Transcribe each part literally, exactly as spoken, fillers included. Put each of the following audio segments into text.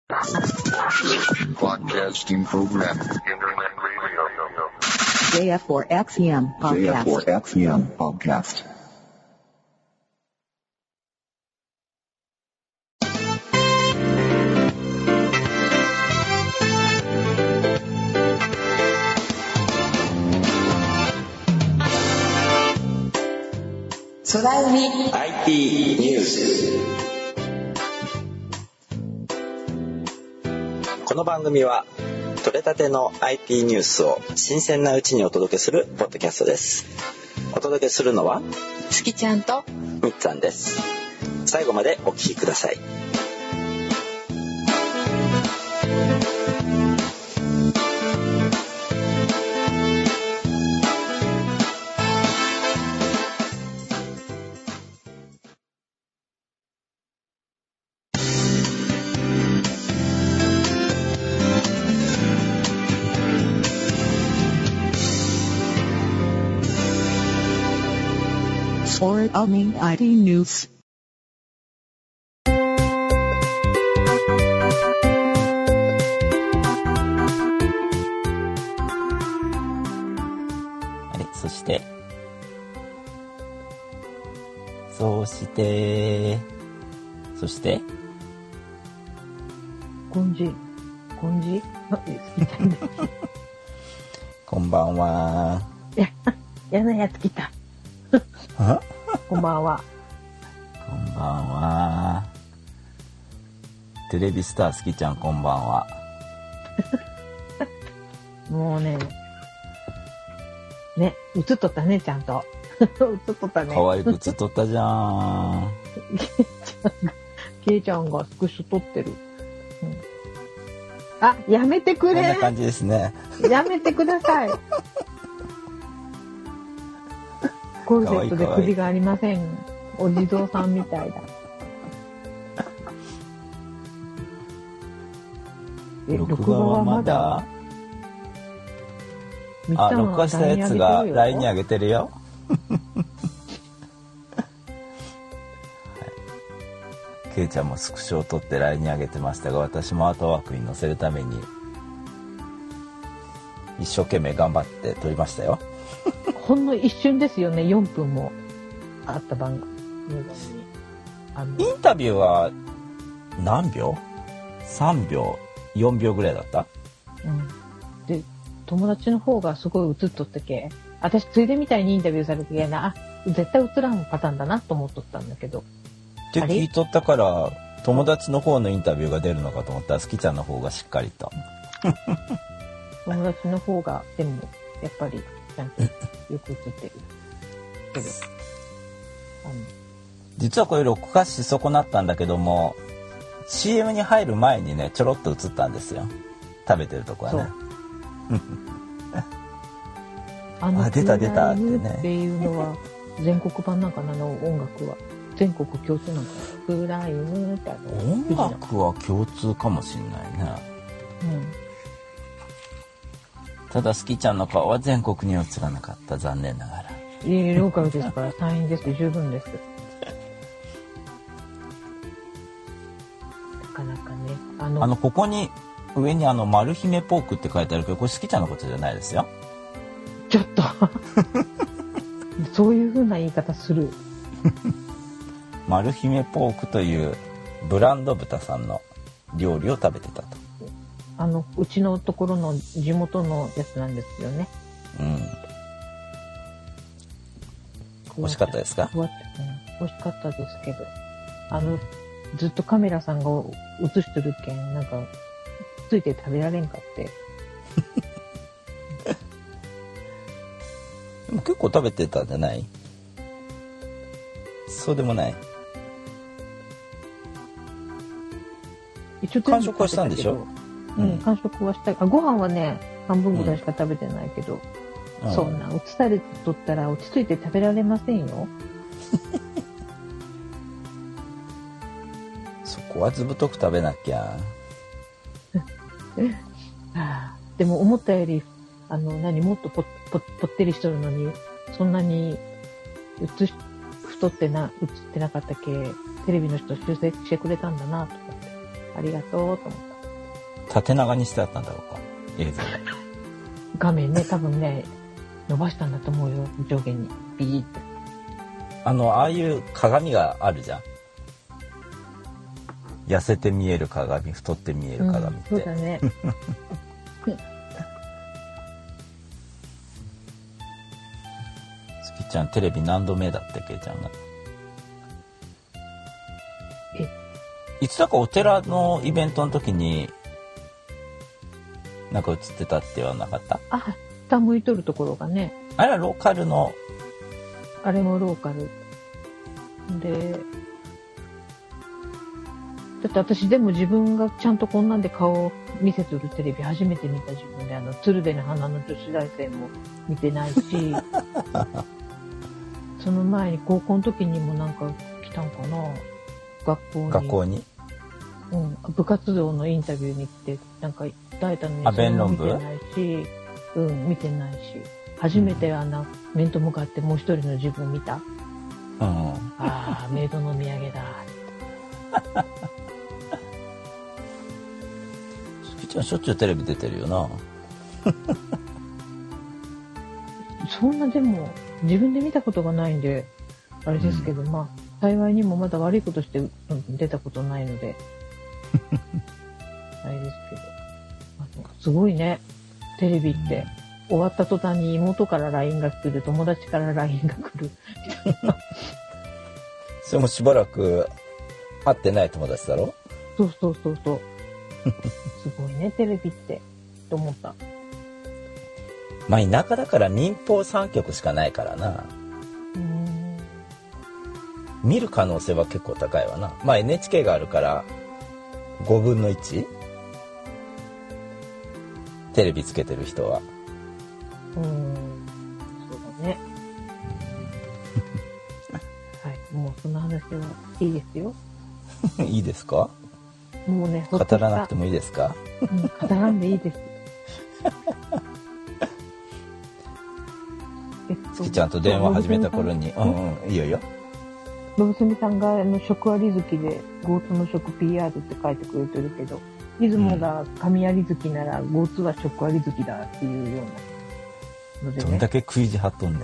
Broadcasting program. ジェイエフフォーエックスエム podcast. ジェイエフフォーエックスエム podcast. 空海アイティー ニュース。この番組は取れたての アイティー ニュースを新鮮なうちにお届けするポッドキャストです。お届けするのはすきちゃんとみっつぁんです。最後までお聞きください。 空海 アイティー ニュース。 あれ、そしてそうしてそしてこんじこんじみたいなこんばんは。 ややなやつ来たこんばんは。 こんばんは。テレビスターすきちゃん、こんばんは。 もうねね映っとったね、ちゃんと映っとったね。 可愛く映っとったじゃん。 ケイちゃんがスクショ撮ってる、うん、あ、やめてくれ。 こんな感じですね。 やめてください。コルセットで首がありません。お地蔵さんみたいだ。え、 録画はまだ？あ、録画したやつが ライン に上げてるよ。ケイちゃんもスクショを撮って ライン に上げてましたが、私もアートワークに載せるために一生懸命頑張って撮りましたよ。 ほんの一瞬ですよね。よんぷんもあった番組にあのインタビューは何秒 ?さんびょうよんびょうぐらいだった、 うん、で友達の方がすごい映っとったけ、私ついでみたいにインタビューされてけな、あ、絶対映らんパターンだなと思っとったんだけどって聞いとったから、友達の方のインタビューが出るのかと思ったら、すきちゃんの方がしっかりと友達の方がでもやっぱりちゃんとよく映ってるけどあの実はこれ録画し損なったんだけども、 シーエム に入る前にねちょろっと映ったんですよ、食べてるとこはね。 あのあ、出た出たってねっていうのは全国版なんかな、あの音楽は全国共通なんかな。フライムってあの音楽は共通かもしんないね、 うん、 ただすきちゃんの顔は全国に映らなかった、残念ながら。 いえ、ローカルですからサインです十分です。なかなかね、あのあのここに上にあのマル姫ポークって書いてあるけど、これすきちゃんのことじゃないですよ。 ちょっとそういう風な言い方する。 マル姫ポークというブランド豚さんの料理を食べてたと。 あのうちのところの地元のやつなんですよね。 うん。美味しかったですか？ うん、美味しかったですけど、あのずっとカメラさんが映してるけん、なんかついて食べられんかって。 でも結構食べてたんじゃない？そうでもない。 一応完食はしたんでしょ？ うん、完食はした。あ、ご飯はね半分ぐらいしか食べてないけど、うん、そんな映されとったら落ち着いて食べられませんよ。 そこはずぶとく食べなきゃ。 でも思ったよりあの何もっとぽっぽぽってりしとるのにそんなに映し太ってな映ってなかったっけ、テレビの人修正してくれたんだなと思って、ありがとうと思った。 縦長にしてあったんだろうか、映像が。 画面ね、多分ね、伸ばしたんだと思うよ、上下に。ビーって。 あの、ああいう鏡があるじゃん。痩せて見える鏡、太って見える鏡って。 うん、そうだね。 月ちゃん、テレビ何度目だって、けいちゃんが。 えいつだかお寺のイベントの時に、なんか映ってたって言わなかった？ あ、下向いとるところがね。 あれはローカルの。 あれもローカル。で、だって私でも自分がちゃんとこんなんで顔を見せとるテレビ初めて見た自分で、あの、鶴瓶の花の女子大生も見てないし、その前に高校の時にもなんか来たんかな、学校に。 学校にうん、部活動のインタビューに来て、なんか伝えたのに、 あ、弁論部？ 見てないし、うん、見てないし、初めてあの、面と向かってもう一人の自分見た。 うん。 ああ、メイドの土産だ。 月ちゃんしょっちゅうテレビ出てるよな。 そんなでも、自分で見たことがないんで、あれですけど、うん、まあ、幸いにもまだ悪いことして、うん、出たことないので、あれですけど、あのすごいね、テレビって、終わった途端に妹から ライン が来る、友達から ライン が来る。 それもしばらく会ってない友達だろ？ そうそうそうそう。すごいね、テレビって、と思った。 まあ田舎だから民放さん局しかないからな。 うーん、 見る可能性は結構高いわな。まあ エヌエイチケー があるからごぶんのいち？テレビつけてる人は。 うーん、そうだね。はい、もうその話はいいですよ。 いいですか？ もうね、 語らなくてもいいですか？ うん、語らんでいいです。えっと、 月ちゃんと電話始めた頃に、うんうん、いいよいいよ。 のぶすみさんがあの食あり好きで、ゴーツの食 ピーアール って書いてくれてるけど、出雲が神あり好きなら、ゴーツは食あり好きだっていうようなのでね。 どんだけ食い地張っとんねん。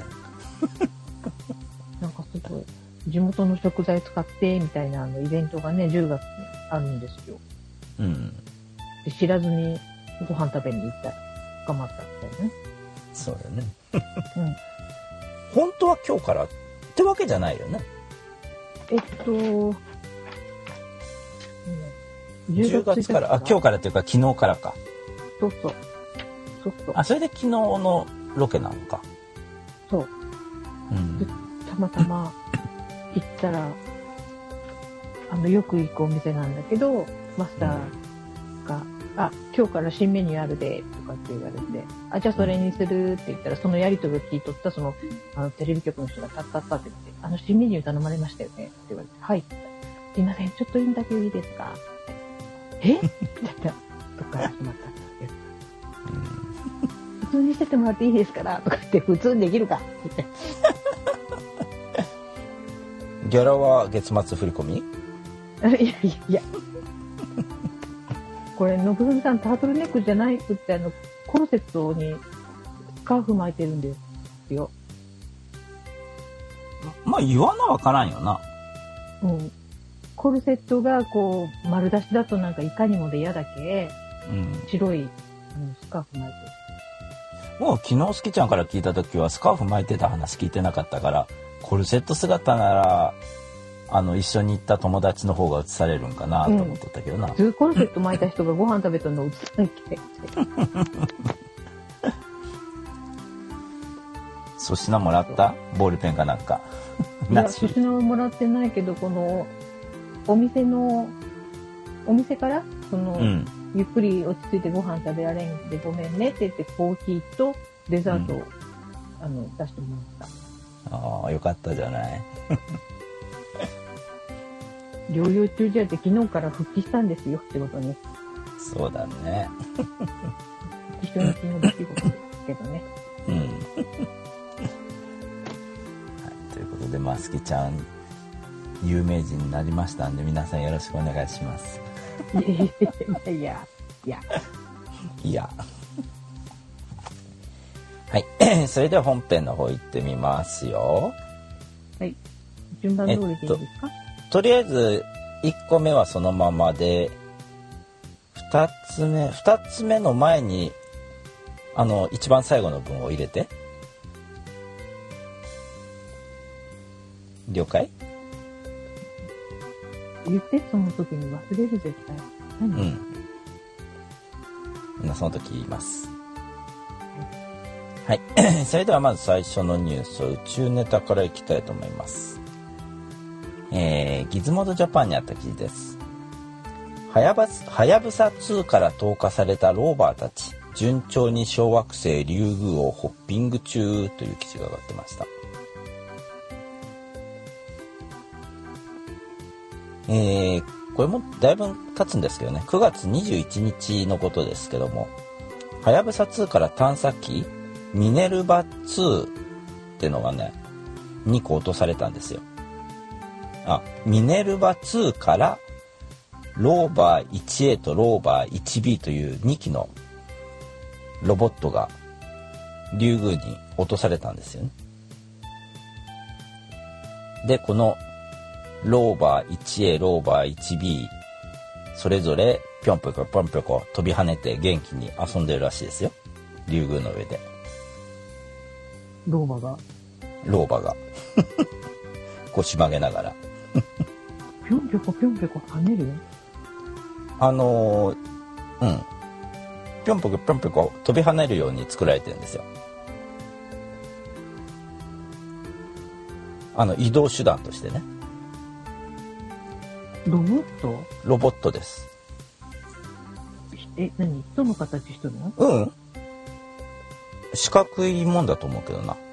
なんかすごい、地元の食材使ってみたいなあのイベントがね、じゅうがつにあるんですよ。 うん。 で知らずにご飯食べに行ったら捕まったってね。 そうだね。 うん。 本当は今日からってわけじゃないよね。 えっと、うん、 じゅうがつから、あ、今日からっていうか昨日からか。 そうそう。そうそう。 あ、それで昨日のロケなのか。 そう。 うん。 でたまたま行ったら、あの、よく行くお店なんだけど、マスターが、うん、あ、今日から新メニューあるで、とかって言われて、あ、じゃあそれにするって言ったら、そのやりとりを聞いとった、その、あの、テレビ局の人がタッタッタって言って、あの、新メニュー頼まれましたよねって言われて、はい。すいません、ちょっとインタビューいいですか？えって言ったら、そっから始まったんですけど、普通にしててもらっていいですからとかって、普通にできるかって言って。 ギャラは月末振り込み？ いやいやいや。これ、のぶすみさん、タートルネックじゃないくって、あの、コルセットにスカーフ巻いてるんですよ。 まあ、言わなわからんよな。 うん。コルセットが、こう、丸出しだとなんかいかにもで嫌だけ、 うん、 白い、あの、スカーフ巻いてる。 もう昨日、すきちゃんから聞いたときは、スカーフ巻いてた話聞いてなかったから、コルセット姿なら、あの、一緒に行った友達の方が映されるんかなと思っとったけどな。 うん、普通コルセット巻いた人がご飯食べたの映さんけ。 粗品もらった？ボールペンかなんか。 いや、粗品はもらってないけど、この、お店の、お店から、その、うん、ゆっくり落ち着いてご飯食べられんでごめんねって言って、コーヒーとデザートを、うん、あの、出してもらった。 ああ、よかったじゃない。 療養中じゃって昨日から復帰したんですよってことね。 そうだね。 一緒に昨日出来事ですけどね。 うん。はい、ということで、まあ、すきちゃん、有名人になりましたんで、皆さんよろしくお願いします。 いやいやいやいや。 いや。 いや。はい。それでは本編の方行ってみますよ。 はい。順番通りでいいですか？ えっと、とりあえず、いっこめはそのままで、ふたつめ、ふたつめの前に、あの、一番最後の文を入れて。了解？ 言ってその時に忘れる絶対。何？ うん。みんなその時言います。はい。それではまず最初のニュースを宇宙ネタからいきたいと思います。えー、ギズモードジャパンにあった記事です。はやぶさ、はやぶさツーから投下されたローバーたち、順調に小惑星リュウグウをホッピング中という記事が上がってました。えー、これもだいぶ経つんですけどね、くがつにじゅういちにちのことですけども、はやぶさツーから探査機ミネルバツーってのがね、にこ落とされたんですよ。あ、ミネルバツーからローバー ワンエー とローバー ワンビー というにきのロボットがリュウグウに落とされたんですよね。で、このローバー ワンエー、ローバー ワンビー、それぞれぴょんぴょこぴょんぴょこ飛び跳ねて元気に遊んでるらしいですよ。リュウグウの上で。 ローバがローバが腰曲げながらぴょんぴょこぴょんぴょこ跳ねる？ あのー、うんぴょんぴょこぴょんぴょこ飛び跳ねるように作られてるんですよ。あの移動手段としてね。 ロボット？ ロボットです。 え、何？人の形してるの？ うん。四角いもんだと思うけどな。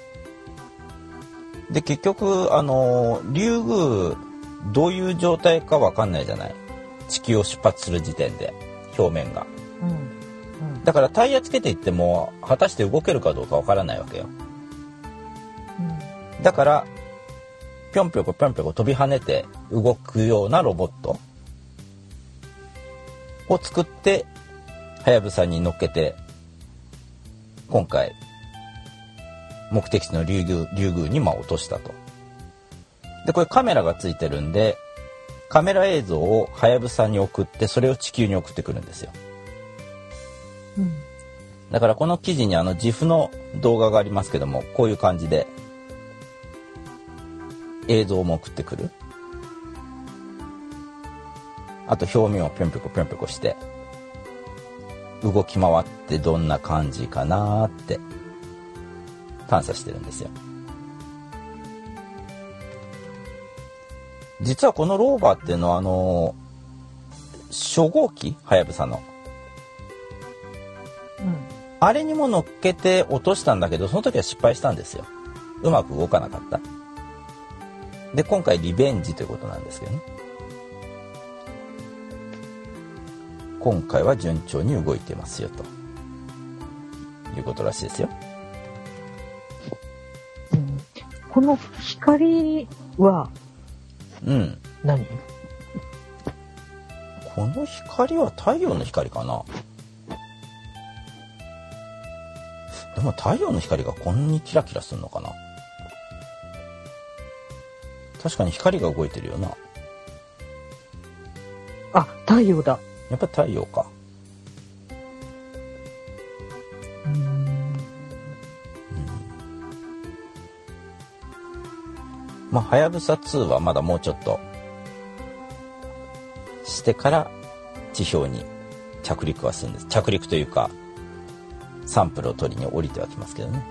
で、結局、あの、リュウグウ、どういう状態かわかんないじゃない。地球を出発する時点で、表面が。 うん。うん、 だからタイヤつけていっても、果たして動けるかどうかわからないわけよ。 うん、 だから、ぴょんぴょこぴょんぴょこ飛び跳ねて動くようなロボットを作って、はやぶさに乗っけて、今回、目的地のリュウグウ、リュウグウにまあ落としたと。で、これカメラがついてるんで、カメラ映像をはやぶさに送って、それを地球に送ってくるんですよ。 うん、 だからこの記事にあの ジフ の動画がありますけども、こういう感じで映像も送ってくる。あと表面をぴょんぴょこぴょんぴょこして動き回ってどんな感じかなーって探査してるんですよ。実はこのローバーっていうのはあの初号機はやぶさの、 うん、 あれにも乗っけて落としたんだけど、その時は失敗したんですよ。うまく動かなかった。で、今回リベンジということなんですけどね。今回は順調に動いてますよということらしいですよ。 うん、この光はうん何？ この光は太陽の光かな。でも太陽の光がこんなにキラキラするのかな。確かに光が動いてるよな。 あ、太陽だ。 やっぱ太陽か。 うーん、うん、 まあはやぶさツーはまだもうちょっとしてから地表に着陸はするんです。着陸というかサンプルを取りに降りてはきますけどね。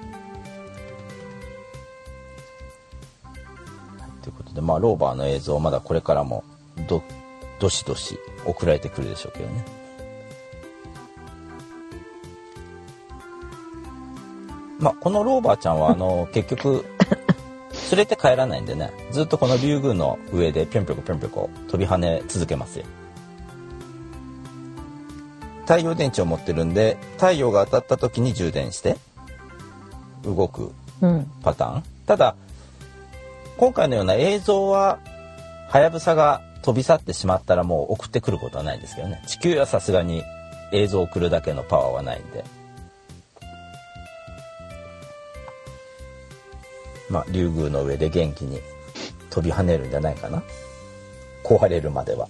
ということで、まあローバーの映像まだこれからもどどしどし送られてくるでしょうけどね。まあこのローバーちゃんはあの結局連れて帰らないんでね、ずっとこのリュウグウの上でぴょんぴょこぴょんぴょこ飛び跳ね続けますよ。太陽電池を持ってるんで、太陽が当たった時に充電して動くパターン、うん、ただ今回のような映像ははやぶさが飛び去ってしまったらもう送ってくることはないんですけどね。地球はさすがに映像を送るだけのパワーはないんで、まあ竜宮の上で元気に飛び跳ねるんじゃないかな、壊れるまでは。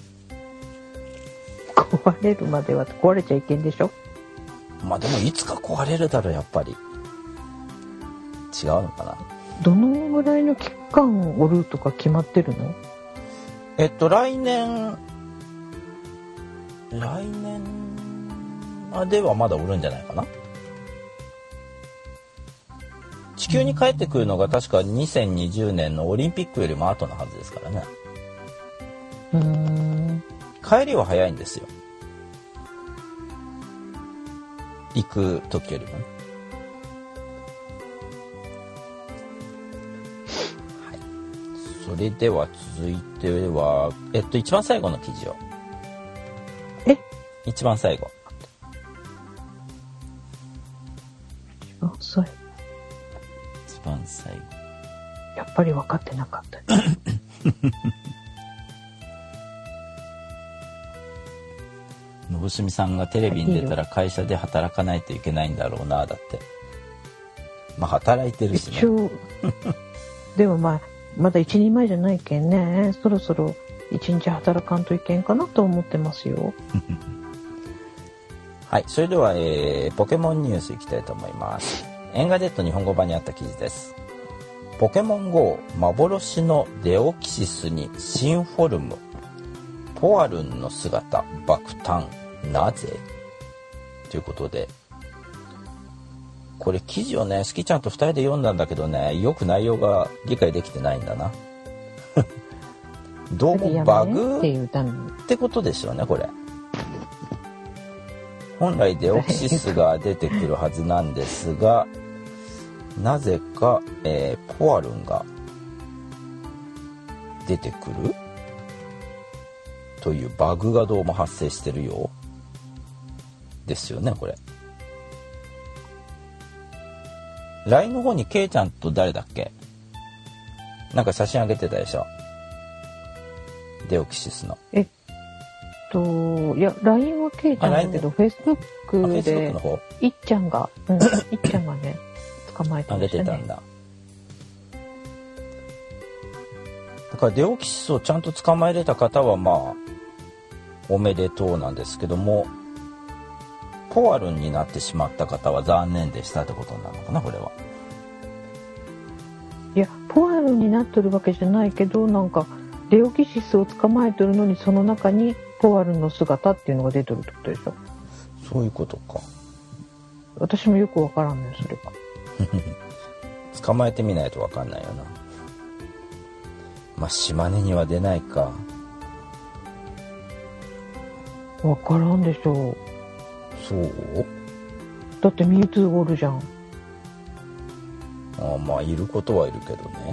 壊れるまでは壊れちゃいけんでしょ。 まあでもいつか壊れるだろう、やっぱり。違うのかな。 どのぐらいの期間おるとか決まってるの？ えっと来年来年あではまだおるんじゃないかな。地球に帰ってくるのが確かにせんにじゅうねんのオリンピックよりも後のはずですからね。 うーん。 帰りは早いんですよ、行く時よりもね。はい、それでは続いてはえっと一番最後の記事を。 え？ 一番最後。 一番最後。 一番最後。 やっぱり分かってなかったね。 信澄さんがテレビに出たら会社で働かないといけないんだろうな、だって。まあ働いてるしね。 一応でもまあまだ一人前じゃないけんね、そろそろ一日働かんといけんかなと思ってますよ。 はい、それでは、えー、ポケモンニュースいきたいと思います。エンガデッド日本語版にあった記事です。ポケモン ゴー 幻のデオキシスに新フォルム、ポアルンの姿爆誕、なぜ？ということで、これ記事をね、スキちゃんとふたりで読んだんだけどね、よく内容が理解できてないんだな。どうもバグってことでしょうね、これ。本来デオキシスが出てくるはずなんですが、なぜか、えー、ポアルンが出てくるというバグがどうも発生してるようですよね、これ。ライン の方にケイちゃんと誰だっけ、なんか写真あげてたでしょ、デオキシスの。 えっといや ライン はケイちゃんだけど、フェイスブックでいっちゃんが、うん、いっちゃんがね捕まえてましたね。あげてたんだ。だからデオキシスをちゃんと捕まえれた方はまあおめでとうなんですけども、ポアルンになってしまった方は残念でしたってことなのかな、これは。いやポアルンになってるわけじゃないけど、なんかデオキシスを捕まえてるのにその中にポアルンの姿っていうのが出てるってことでしょ。そういうことか。私もよくわからんね、それが。捕まえてみないとわかんないよな。まあ島根には出ないか。わからんでしょう。そうだってミュウツーおるじゃん。ああ、まあいることはいるけどね。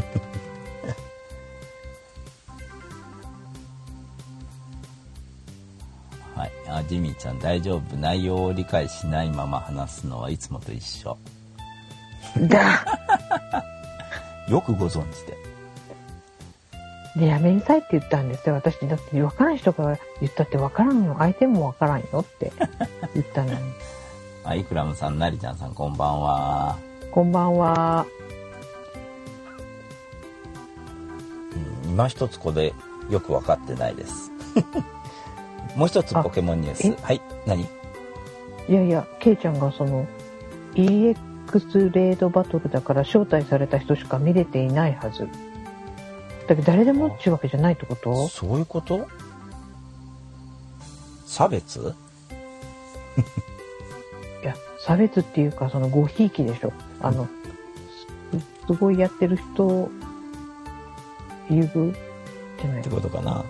はい、あ、ジミーちゃん大丈夫、内容を理解しないまま話すのはいつもと一緒だ。よくご存知で。で、やめなさいって言ったんですよ。私だって分からん人が言ったって分からんよ、相手も分からんよって言ったのに。あ、イクラムさん、ナリちゃんさん、こんばんは。こんばんは。うん、今一つこれよく分かってないです。もう一つポケモンニュース。はい、何？いやいや、ケイちゃんがその イーエックス レードバトルだから招待された人しか見れていないはず。だけど誰でもっていうわけじゃないってこと？そういうこと？差別？いや、差別っていうかそのごひいきでしょ。あの、す, すごいやってる人優遇じゃないってことかな。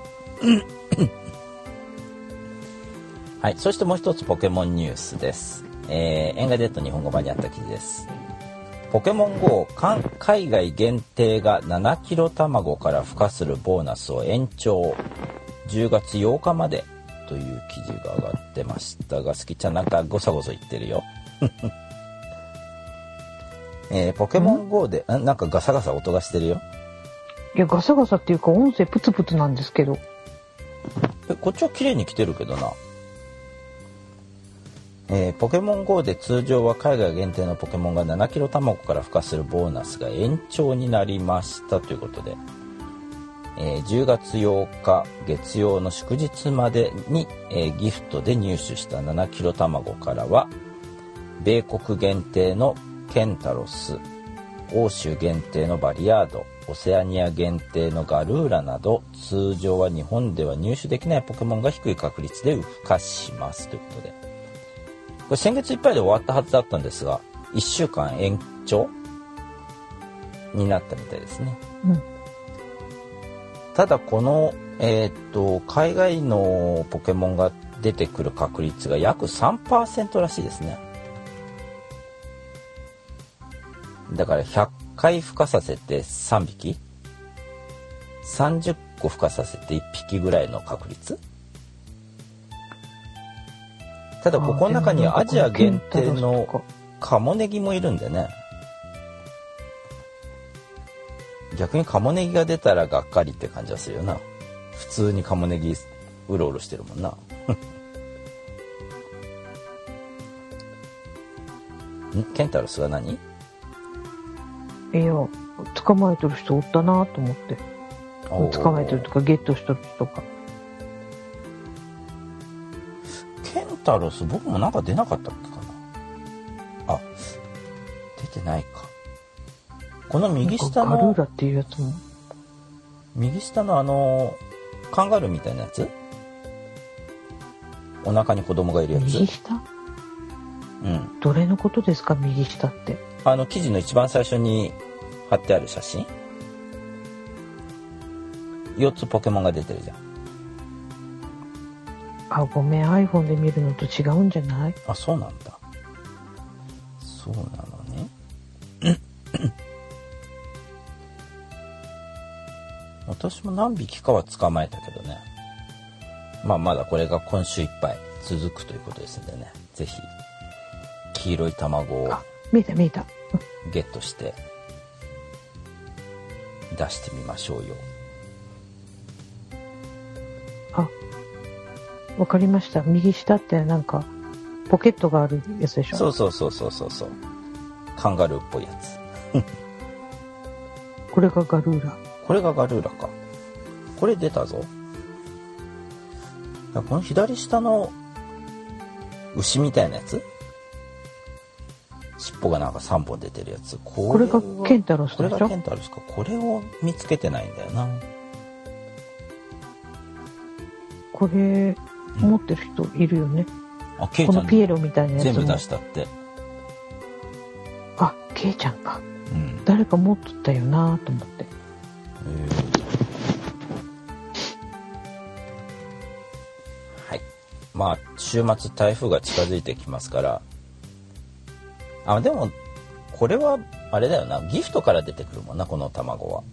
はい、そしてもう一つポケモンニュースです。えー、エンガデッド日本語版にあった記事です。ポケモン ゴー 海外限定がななキロ卵から孵化するボーナスを延長、じゅうがつようかまでという記事が上がってましたが、スキちゃんなんかごそごそ言ってるよ。えー、ポケモン ゴー でんなんかガサガサ音がしてるよ。 いや、ガサガサっていうか音声プツプツなんですけど。 え、こっちは綺麗に来てるけどな。えー、ポケモン ゴー で通常は海外限定のポケモンがななキロ卵から孵化するボーナスが延長になりましたということで、えー、じゅうがつようか月曜の祝日までに、えー、ギフトで入手したななキロ卵からは米国限定のケンタロス、欧州限定のバリアード、オセアニア限定のガルーラなど通常は日本では入手できないポケモンが低い確率で孵化しますということで、これ先月いっぱいで終わったはずだったんですがいっしゅうかん延長になったみたいですね。 うん、 ただこの、えー、っと海外のポケモンが出てくる確率が約 さんパーセント らしいですね。だからひゃっかい孵化させてさんびき、さんじゅっこ孵化させていっぴきぐらいの確率。ただここの中にアジア限定のカモネギもいるんでね、逆にカモネギが出たらがっかりって感じはするよな。普通にカモネギうろうろしてるもんな。んケンタロスは何？ いや、捕まえてる人おったなと思って。捕まえてるとかゲットした人とか。 ケンタロス僕もなんか出なかったっけかな。あ、出てないか。この右下のガルーラっていうやつも右下のあのカンガルーみたいなやつ、お腹に子供がいるやつ。 右下？ うん。 どれのことですか、右下って。 あの記事の一番最初に貼ってある写真。よっつポケモンが出てるじゃん。 あ、ごめん、 iPhone で見るのと違うんじゃない？ あ、そうなんだ。そうなのね。私も何匹かは捕まえたけどね。まあまだこれが今週いっぱい続くということですんでね、ぜひ黄色い卵を見えた見えたゲットして出してみましょうよ。 あ、わかりました。右下ってなんかポケットがあるやつでしょ。 そうそうそうそうそうそう、カンガルーっぽいやつ。 これがガルーラ。 これがガルーラか。これ出たぞ。この左下の牛みたいなやつ、尻尾がなんかさんぼん出てるやつ、これこれがケンタロスでしょ。 これがケンタロスか。これを見つけてないんだよな。 これ持ってる人いるよね。 あ、ケイちゃんこのピエロみたいなやつも全部出したって。 あ、ケイちゃんか。 うん。 誰か持っとったよなと思って。 えーはい。まあ週末台風が近づいてきますから。あ、でもこれはあれだよな、ギフトから出てくるもんな、この卵は。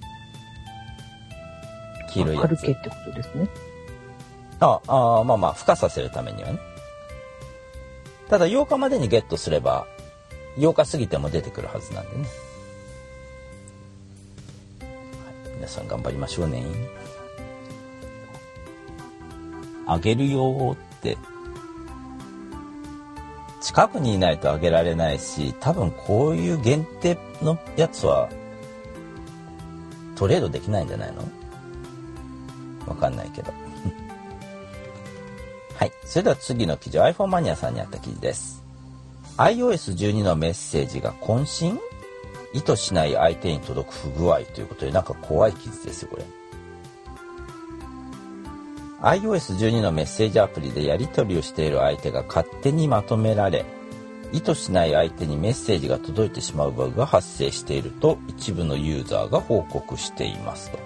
黄色いやつ。 春系ってことですね。 ああ、まあまあ孵化させるためにはね。ただようかまでにゲットすればようか過ぎても出てくるはずなんでね、はい、皆さん頑張りましょうね。あげるよって近くにいないとあげられないし、多分こういう限定のやつはトレードできないんじゃないの？わかんないけどはい、それでは次の記事は iPhone マニアさんにあった記事です。 アイオーエスじゅうに のメッセージが渾身？意図しない相手に届く不具合ということで、なんか怖い記事ですよこれ。 アイオーエスじゅうに のメッセージアプリでやり取りをしている相手が勝手にまとめられ、意図しない相手にメッセージが届いてしまうバグが発生していると一部のユーザーが報告していますと。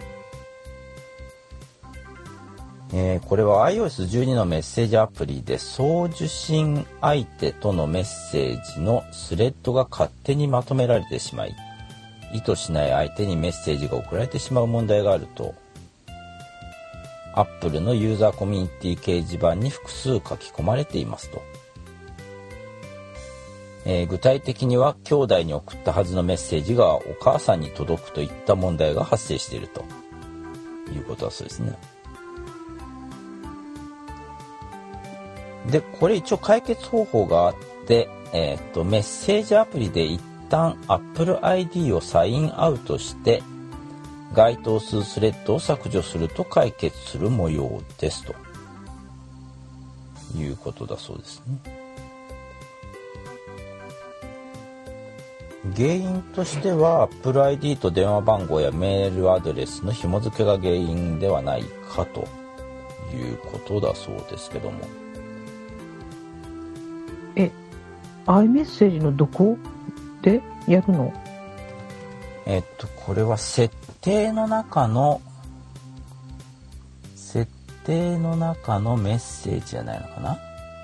えー、これは アイオーエスじゅうに のメッセージアプリで送受信相手とのメッセージのスレッドが勝手にまとめられてしまい、意図しない相手にメッセージが送られてしまう問題があると Apple のユーザーコミュニティ掲示板に複数書き込まれていますと。 えー、具体的には兄弟に送ったはずのメッセージがお母さんに届くといった問題が発生しているということだそうですね。で、これ一応解決方法があって、えー、っとメッセージアプリで一旦 Apple アイディー をサインアウトして該当するスレッドを削除すると解決する模様ですということだそうですね。原因としては Apple アイディー と電話番号やメールアドレスの紐付けが原因ではないかということだそうですけども。 え、iMessage のどこでやるの？ えっとこれは設定の中の設定の中のメッセージじゃないのかな。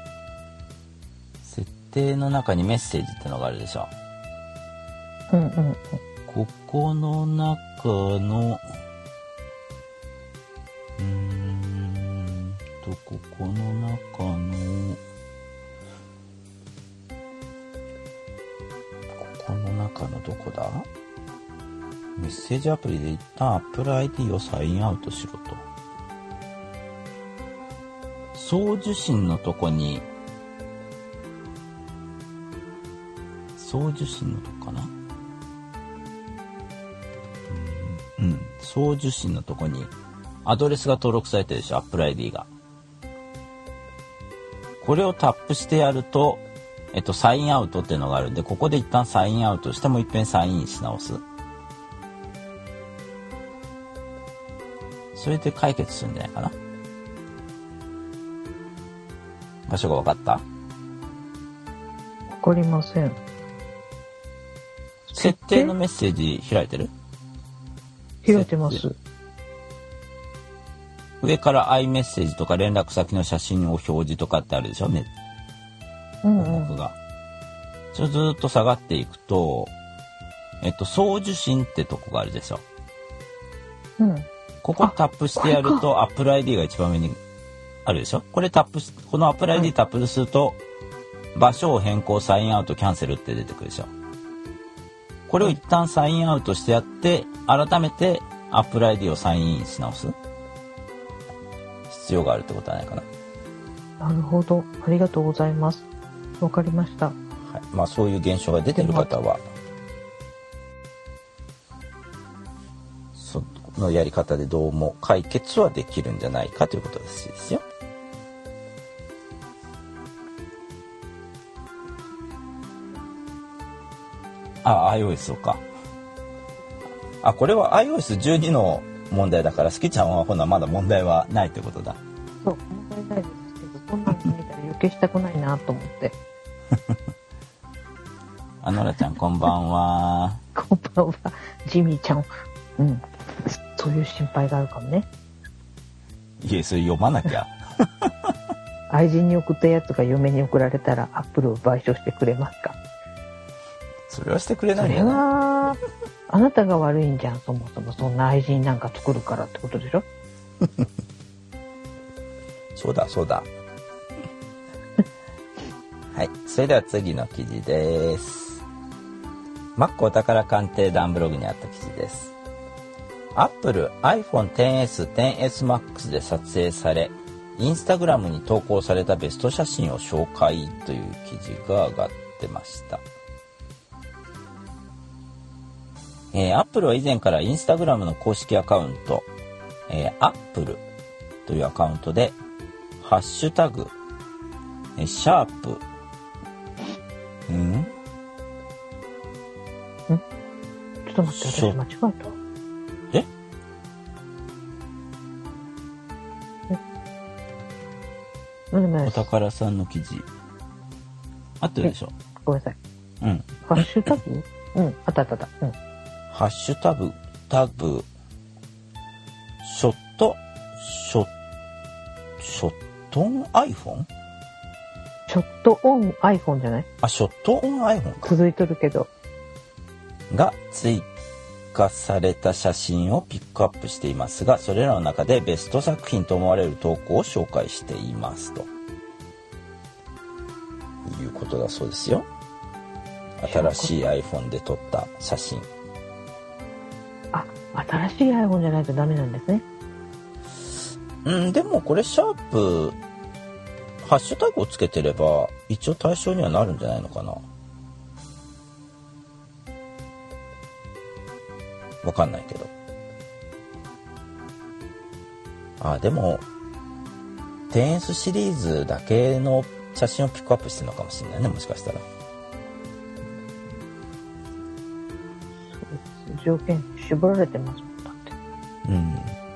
設定の中にメッセージってのがあるでしょ。 うんうんうん。 ここの中のうーんとここの中のここの中のどこだ？メッセージアプリで一旦 Apple アイディー をサインアウトしろと。送受信のとこに送受信のとこかな。うん、送受信のとこにアドレスが登録されてるでしょ、Apple アイディー が。これをタップしてやると、えっと、サインアウトっていうのがあるんで、ここで一旦サインアウトしてもう一遍サインし直す。それで解決するんじゃないかな。場所が分かった？ わかりません。 設定のメッセージ開いてる？ 開いてます。 上から iMessage とか連絡先の写真を表示とかってあるでしょね。 うん項目が。それずっと下がっていくと、えっと、送受信ってとこがあるでしょ。 うん。 ここタップしてやると Apple アイディー が一番上にあるでしょ。これタップし、この Apple アイディー タップすると、場所を変更、サインアウト、キャンセルって出てくるでしょ。これを一旦サインアウトしてやって、改めて Apple アイディー をサインインし直す必要があるってことはないかな。 なるほど。ありがとうございます。わかりました。 はい。まあそういう現象が出てる方は、そのやり方でどうも解決はできるんじゃないかということですよ。あ、iOS か。あ、これは アイオーエスじゅうに の問題だから、すきちゃんはほなまだ問題はないってことだ。 そう、問題ないですけど、こんなの見たら余計したくないなと思って。 あのらちゃん、こんばんは。 こんばんは、ジミーちゃん。うん。そういう心配があるかもね。 いえ、それ読まなきゃ。 愛人に送ったやつが嫁に送られたら、アップルを賠償してくれますか？ それはしてくれないんそれじゃない？ は、あなたが悪いんじゃん、そもそもそんな愛人なんか作るからってことでしょ？ そうだそうだ。はい、それでは次の記事です。Mac お宝鑑定団ブログにあった記事です。Apple アイフォン テンエス、テンエスマックス で撮影され、インスタグラムに投稿されたベスト写真を紹介という記事が上がってました。えー、Apple は以前からインスタグラムの公式アカウント、えー、Apple というアカウントで、ハッシュタグ、えー、シャープ、んんちょっと待って、私間違えた。 えお宝さんの記事。合ってるでしょ？ ごめんなさい。 うん。 ハッシュタグ？うん、あったあったあった。うん。 ハッシュタグ、タグ、ショット、ショ、ショットオン iPhone？ ショットオン iPhone じゃない？ あ、ショットオン iPhone か。 続いてるけど。 が追加された写真をピックアップしていますが、それらの中でベスト作品と思われる投稿を紹介していますということだそうですよ。 新しい iPhone で撮った写真。 あ、新しい iPhone じゃないとダメなんですね。 うん、でもこれシャープハッシュタグをつけてれば一応対象にはなるんじゃないのかな。わかんないけど。あ、でも テンエス シリーズだけの写真をピックアップしてるのかもしれないね、もしかしたら。 条件絞られてますもんだって。 うん。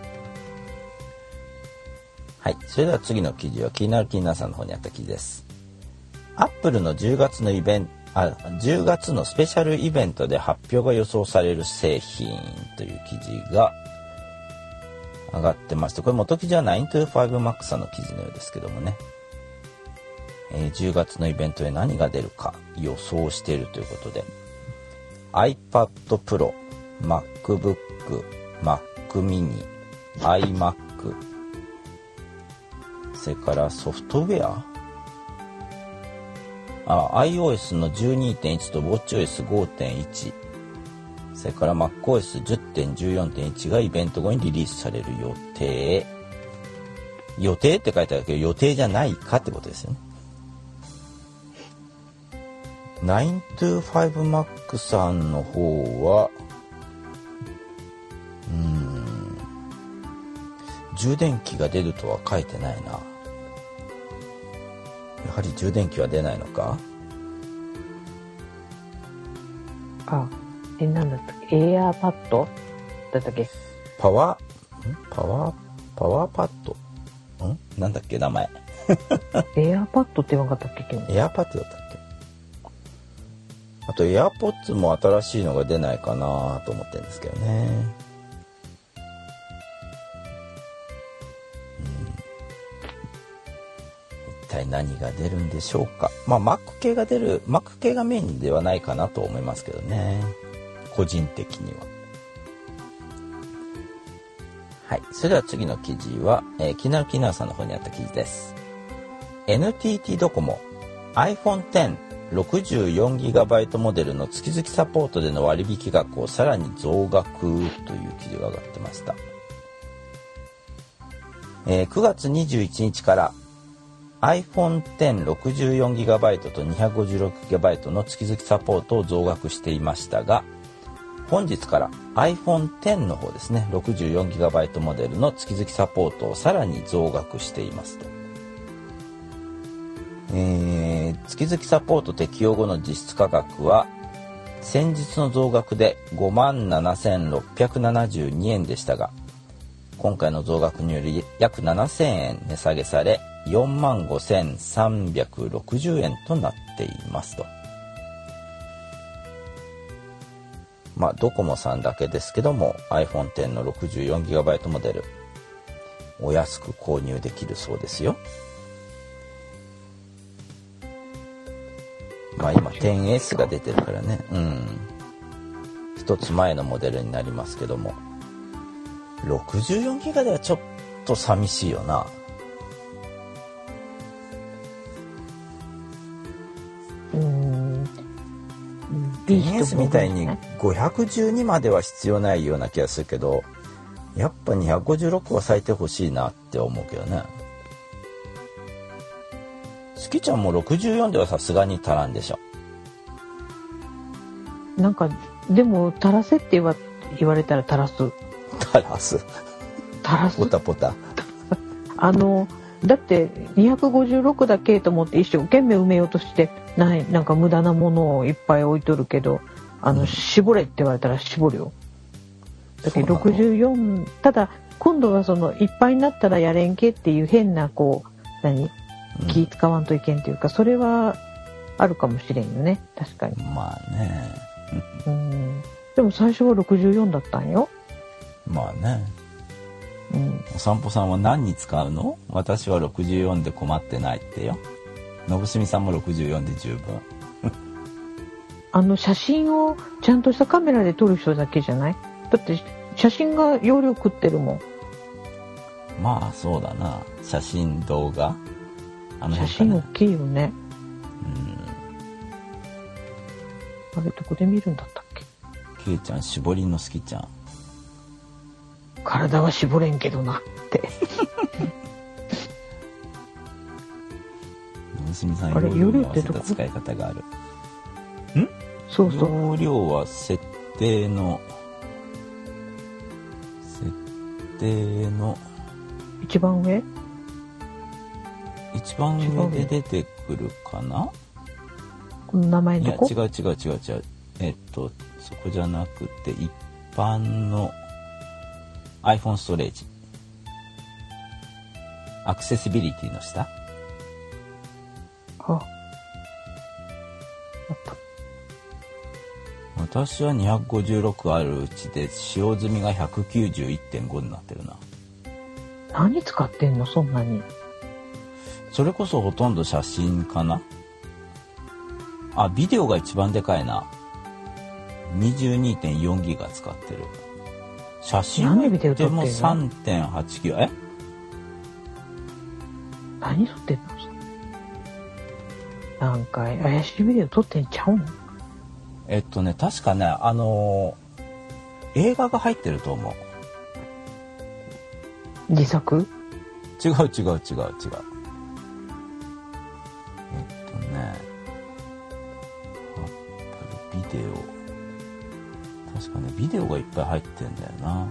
はい。それでは次の記事は気になる気になるさんの方にあった記事です。アップルのじゅうがつのイベント、あ、じゅうがつのスペシャルイベントで発表が予想される製品という記事が上がってまして、これ元記事は ナイントゥファイブマックス さんの記事のようですけどもね、えー、じゅうがつのイベントで何が出るか予想しているということで、 iPad Pro、MacBook、Mac mini、iMac、それからソフトウェア、あ、iOS の じゅうにてんいち と WatchOS ごてんいち、それから MacOS じゅってんじゅうよんてんいち がイベント後にリリースされる予定。予定って書いてあるけど予定じゃないかってことですよね。ナイントゥファイブマック さんの方はうーん充電器が出るとは書いてないな。やはり充電器は出ないのか。 あ、え、なんだったっけ、エアーパッドだったっけ。 パワーんパワーパワーパッドんなんだっけ名前エアーパッドって言わなかったっけ。 エアーパッドだったっけ。あとエアポッツも新しいのが出ないかなと思ってるんですけどね。一体何が出るんでしょうか。まあ Mac 系が出る Mac 系がメインではないかなと思いますけどね、個人的には。はい、それでは次の記事は、えー、キナルキナーさんの方にあった記事です。 エヌティーティー ドコモ アイフォンテンろくじゅうよんギガバイト モデルの月々サポートでの割引額をさらに増額という記事が上がってました。えー、くがつにじゅういちにちから アイフォンテンろくじゅうよんギガバイト と にひゃくごじゅうろくギガバイト の月々サポートを増額していましたが、本日から アイフォンテン の方ですね、ろくじゅうよんギガバイト モデルの月々サポートをさらに増額していますと。えー、月々サポート適用後の実質価格は先日の増額で ごまんななせんろっぴゃくななじゅうにえんでしたが、今回の増額により約ななせんえん値下げされ よんまんごせんさんびゃくろくじゅうえんとなっていますと。まあドコモさんだけですけども アイフォンテン の ろくじゅうよんギガバイト モデルお安く購入できるそうですよ。まあ今 テンエス が出てるからね、うん、一つ前のモデルになりますけども、ろくじゅうよんギガではちょっと寂しいよな。 うーん、 テンエス みたいにごひゃくじゅうにまでは必要ないような気がするけど、やっぱにひゃくごじゅうろくは咲いてほしいなって思うけどね。スキちゃんもろくじゅうよんではさすがに足らんでしょ。なんかでも足らせって言わ、言われたら足らす足らす足らすポタポタあのだってにひゃくごじゅうろくだけと思って一生懸命埋めようとしてない、なんか無駄なものをいっぱい置いとるけど、あの、うん、絞れって言われたら絞るよ。だけどろくじゅうよん、ただ今度はそのいっぱいになったらやれんけっていう変なこう何気使わんといけんというか、それはあるかもしれんよね、確かに。 まあねうん、でも最初はろくじゅうよんだったんよ。 まあね、 うん、 お散歩さんは何に使うの？私はろくじゅうよんで困ってないってよ。のぶすみさんもろくじゅうよんで十分あの写真をちゃんとしたカメラで撮る人だけじゃない？だって写真が容量食ってるもん。 まあそうだな、写真動画あの写真大きいよね。 あれどこで見るんだったっけ？ ケイちゃん絞りの好きちゃん。 体は絞れんけどなって。 のすみさん、 あれ容量に合わせ容量ってどこた使い方がある。ん？ そうそう。 容量は設定の設定の一番上？ 一番上で出てくるかな？ この名前いやのとこ？ 違う違う違う違う。えっとそこじゃなくて一般の iPhone ストレージ。アクセシビリティの下？ あ、あった。 私はにひゃくごじゅうろくあるうちで使用済みが ひゃくきゅうじゅういってんご になってるな。 何使ってんのそんなに？ それこそほとんど写真かな。あ、ビデオが一番でかいな。にじゅうにてんよんギガ使ってる。写真は言っても さんてんはちギガ。え？ 何撮ってんの？なんか怪しいビデオ撮ってんちゃうの？ えっとね、確かね、あのー、映画が入ってると思う。 自作？ 違う違う違う違う。えっとね、アップルビデオ。確かね、ビデオがいっぱい入ってんだよな。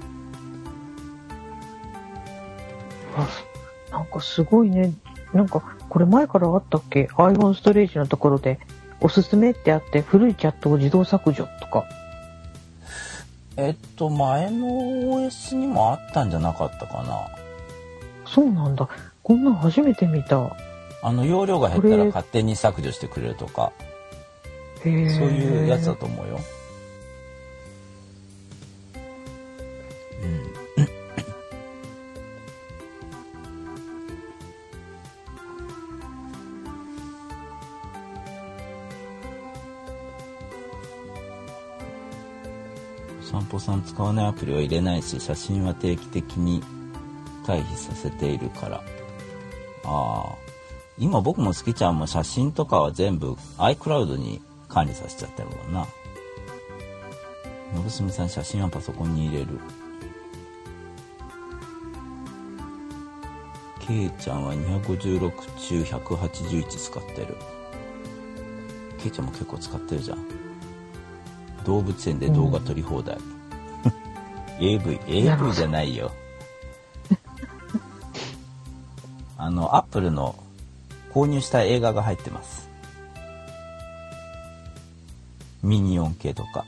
あ、なんかすごいね。なんかこれ前からあったっけ？ iPhone ストレージのところでおすすめってあって古いチャットを自動削除とか。 えっと前の オーエス にもあったんじゃなかったかな。 そうなんだ。こんなの初めて見た。 あの容量が減ったら勝手に削除してくれるとか、 へー、 そういうやつだと思うよ。うん。散歩さん使わないアプリは入れないし、写真は定期的に退避させているから。ああ、今僕も好きちゃんも写真とかは全部 iCloud に管理させちゃってるもんな。のぶすみさん、写真はパソコンに入れる。ケイちゃんはにひゃくごじゅうろく中ひゃくはちじゅういち使ってる。ケイちゃんも結構使ってるじゃん。動物園で動画撮り放題。うん、エーブイ、エーブイ じゃないよ。あの、アップルの購入した映画が入ってます。ミニオン系とか。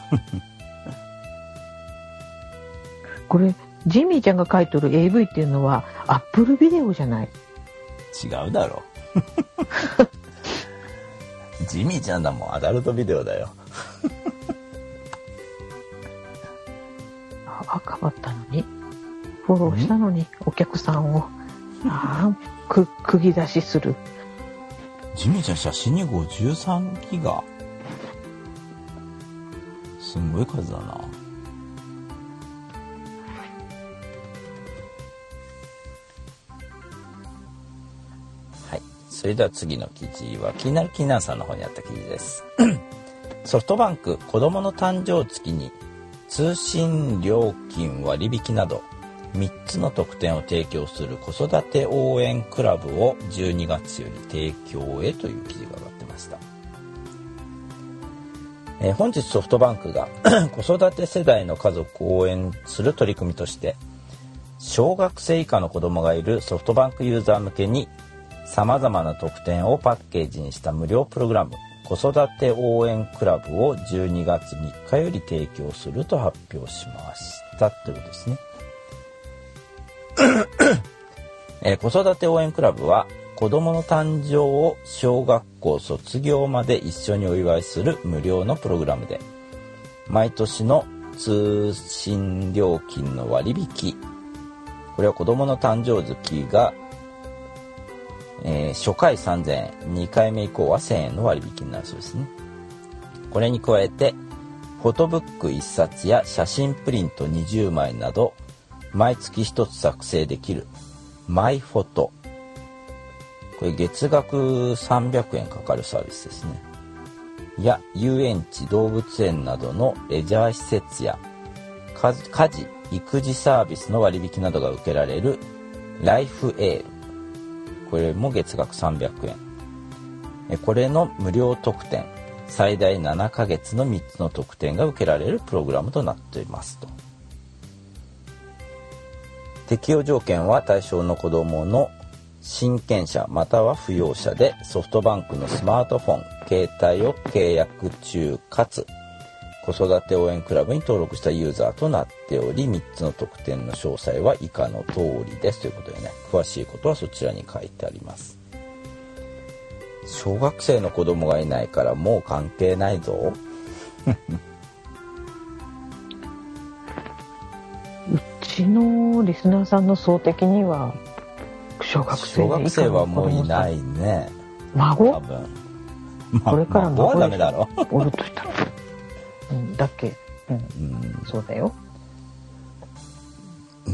これ、ジミーちゃんが書いてる エーブイ っていうのはアップルビデオじゃない？ 違うだろ。ジミーちゃんだもん、アダルトビデオだよ。 赤かったのにフォローしたのにお客さんをあく釘出しする。 ジミーちゃん写真にごじゅうさんギガ、すんごい数だな。はい、それでは次の記事は気になるキーナンさんの方にあった記事です。ソフトバンク、子どもの誕生月に通信料金割引などみっつの特典を提供する子育て応援クラブをじゅうにがつより提供へという記事が上がってました。えー、本日ソフトバンクが子育て世代の家族を応援する取り組みとして小学生以下の子どもがいるソフトバンクユーザー向けにさまざまな特典をパッケージにした無料プログラム子育て応援クラブをじゅうにがつみっかより提供すると発表しましたということですね。えー、子育て応援クラブは子どもの誕生を小学校卒業まで一緒にお祝いする無料のプログラムで毎年の通信料金の割引、これは子どもの誕生月がえー、初回さんぜんえん、にかいめ以降はせんえんの割引になるそうですね。これに加えてフォトブックいっさつや写真プリントにじゅうまいなど毎月ひとつ作成できるマイフォト、これ月額さんびゃくえんかかるサービスですね。 や遊園地、動物園などのレジャー施設や家事、育児サービスの割引などが受けられるライフエール、これも月額さんびゃくえん、これの無料特典、最大ななかげつのみっつの特典が受けられるプログラムとなっていますと。適用条件は対象の子どもの親権者または扶養者でソフトバンクのスマートフォン、携帯を契約中かつ子育て応援クラブに登録したユーザーとなっており、みっつの特典の詳細は以下の通りですということでね、詳しいことはそちらに書いてあります。小学生の子供がいないからもう関係ないぞうちのリスナーさんの層的には小学生小学生はもういないね。 孫多分、 ま、これから孫はダメだろおるとしたら、うん、だっけ、うん、うん、そうだよ、 うん、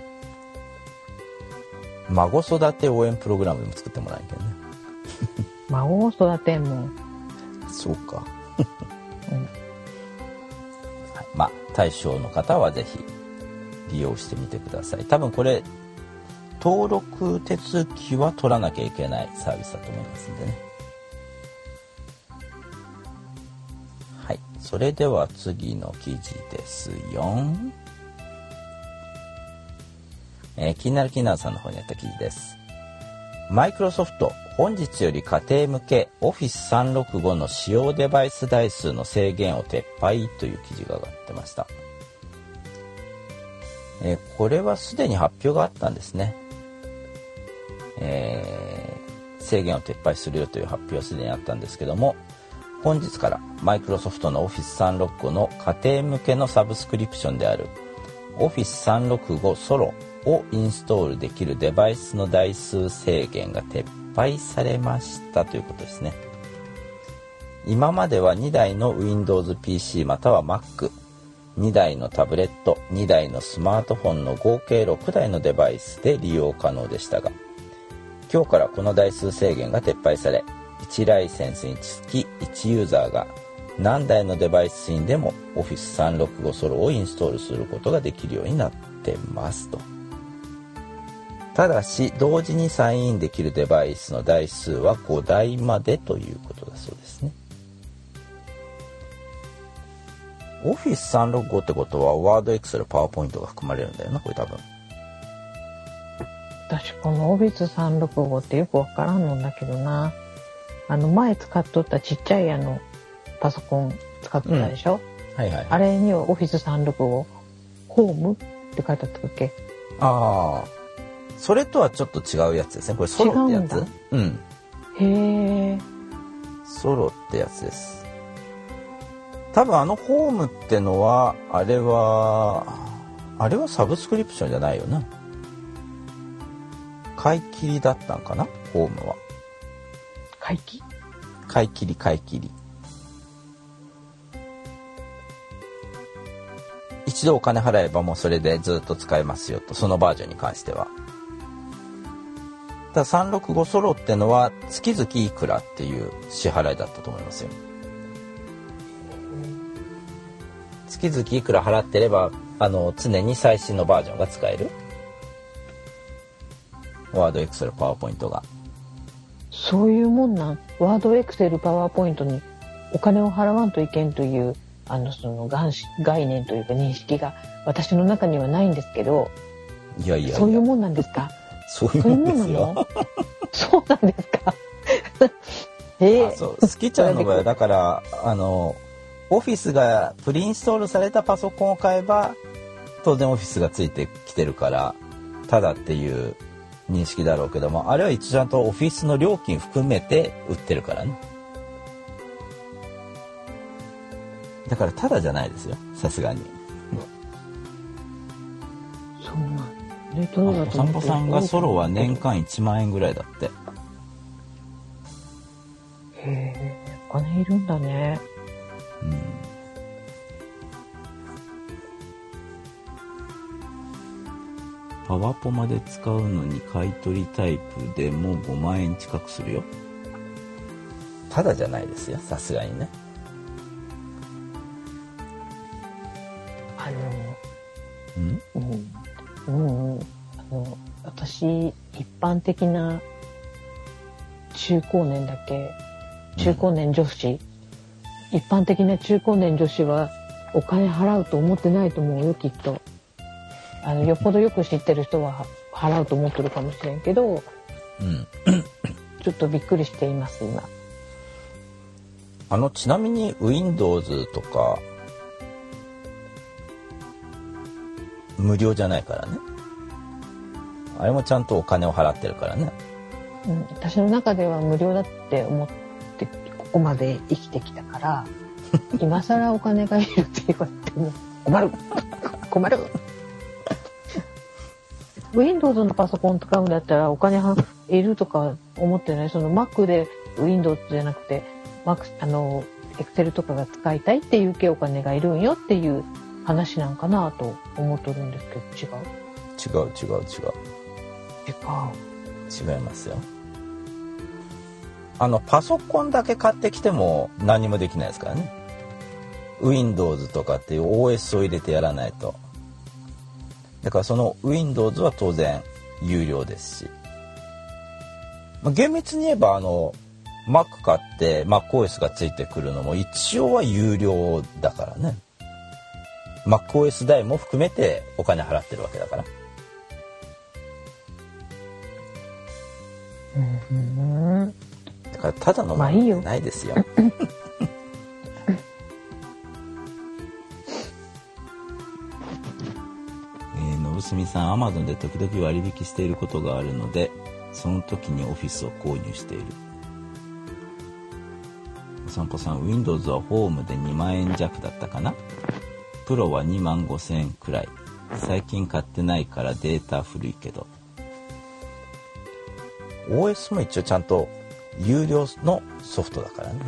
孫育て応援プログラムでも作ってもらえんけどね孫を育てんもん。 そうか、 うん、 まあ対象の方はぜひ利用してみてください。多分これ登録手続きは取らなきゃいけないサービスだと思いますんでね。はい、それでは次の記事ですよ。えー、気になる気になるさんの方にあった記事です。マイクロソフト本日より家庭向け オフィスさんろくご の使用デバイス台数の制限を撤廃という記事が上がってました。えー、これはすでに発表があったんですね。えー、制限を撤廃するよという発表はすでにあったんですけども、本日からマイクロソフトの オフィスさんろくご の家庭向けのサブスクリプションである オフィスさんろくご ソロをインストールできるデバイスの台数制限が撤廃されましたということですね。今まではにだいの Windows ピーシー または Mac、にだいのタブレット、にだいのスマートフォンの合計ろくだいのデバイスで利用可能でしたが、今日からこの台数制限が撤廃され、いちライセンスにつきいちユーザーが何台のデバイスにでも オフィスさんろくご ソロをインストールすることができるようになってますと。ただし同時にサインインできるデバイスの台数はごだいまでということだそうですね。オフィスさんろくごってことはワード、エクセル、パワーポイントが含まれるんだよな、これ多分。 私このオフィスさんろくごってよくわからんのんだけどな。あの前使っとったちっちゃいあのパソコン使っとったでしょ、うん、はいはい、あれにはオフィスさんろくごホームって書いてあったっけ。 ああ、それとはちょっと違うやつですね。これソロってやつ。うん。 へえ。 ソロってやつです。多分あのホームってのはあれはあれはサブスクリプションじゃないよな。買い切りだったんかな、ホームは。 買い切り買い切り買い切り。一度お金払えばもうそれでずっと使えますよと、そのバージョンに関しては。たださんろくごソロってのは月々いくらっていう支払いだったと思いますよ。月々いくら払ってればあの常に最新のバージョンが使える。ワード、エクセル、パワーポイントが。 そういうもんなん。ワード、エクセル、パワーポイントにお金を払わんといけんというあのその概念というか認識が私の中にはないんですけど。 いやいやいや、 そういうもんなんですか。 そういうもんですよ。 そうなんですか。えー、 あ、そう。好きちゃんの場合はだからあのオフィスがプリインストールされたパソコンを買えば当然オフィスがついてきてるからただっていう認識だろうけども、あれは一応ちゃんとオフィスの料金含めて売ってるからね。だからただじゃないですよ、さすがに。 そうなんね。どうだと思って。お散歩さんがソロは年間いちまんえんぐらいだって。 へえ、お金いるんだね。うん。 パワポまで使うのに買い取りタイプでもごまんえん近くするよ。 ただじゃないですよ、さすがにね。 あうん、 の、うん、うん、あの、私、一般的な中高年だけ、中高年女子、うん、一般的な中高年女子はお金払うと思ってないと思うよ、きっと。あの、よっぽどよく知ってる人は払うと思ってるかもしれんけど、 うん、 ちょっとびっくりしています、今。 あの、ちなみに Windows とか、無料じゃないからね。あれもちゃんとお金を払ってるからね。 うん、私の中では無料だって思ってここまで生きてきたから今更お金がいるって言われても困る困るWindows のパソコン使うんだったらお金はいるとか思ってない。その Mac で Windows じゃなくて Mac あの Excel とかが使いたいっていうけお金がいるんよっていう話なんかなと思っとるんですけど、違う？ 違う違う違う違う違いますよ。あのパソコンだけ買ってきても何もできないですからね。 Windows とかっていう オーエス を入れてやらないと。だからその Windows は当然有料ですし、まあ、厳密に言えばあの Mac 買って MacOS がついてくるのも一応は有料だからね。 MacOS 代も含めてお金払ってるわけだから。 うん、 だからただのものじゃないですよ。まあいいよえー、のぶすみさん、Amazon で時々割引していることがあるので、その時にオフィスを購入している。お散歩さん、Windows はホームでにまんえん弱だったかな。プロはにまんごせんえんくらい。最近買ってないからデータ古いけど。オーエス も一応ちゃんと有料のソフトだからね。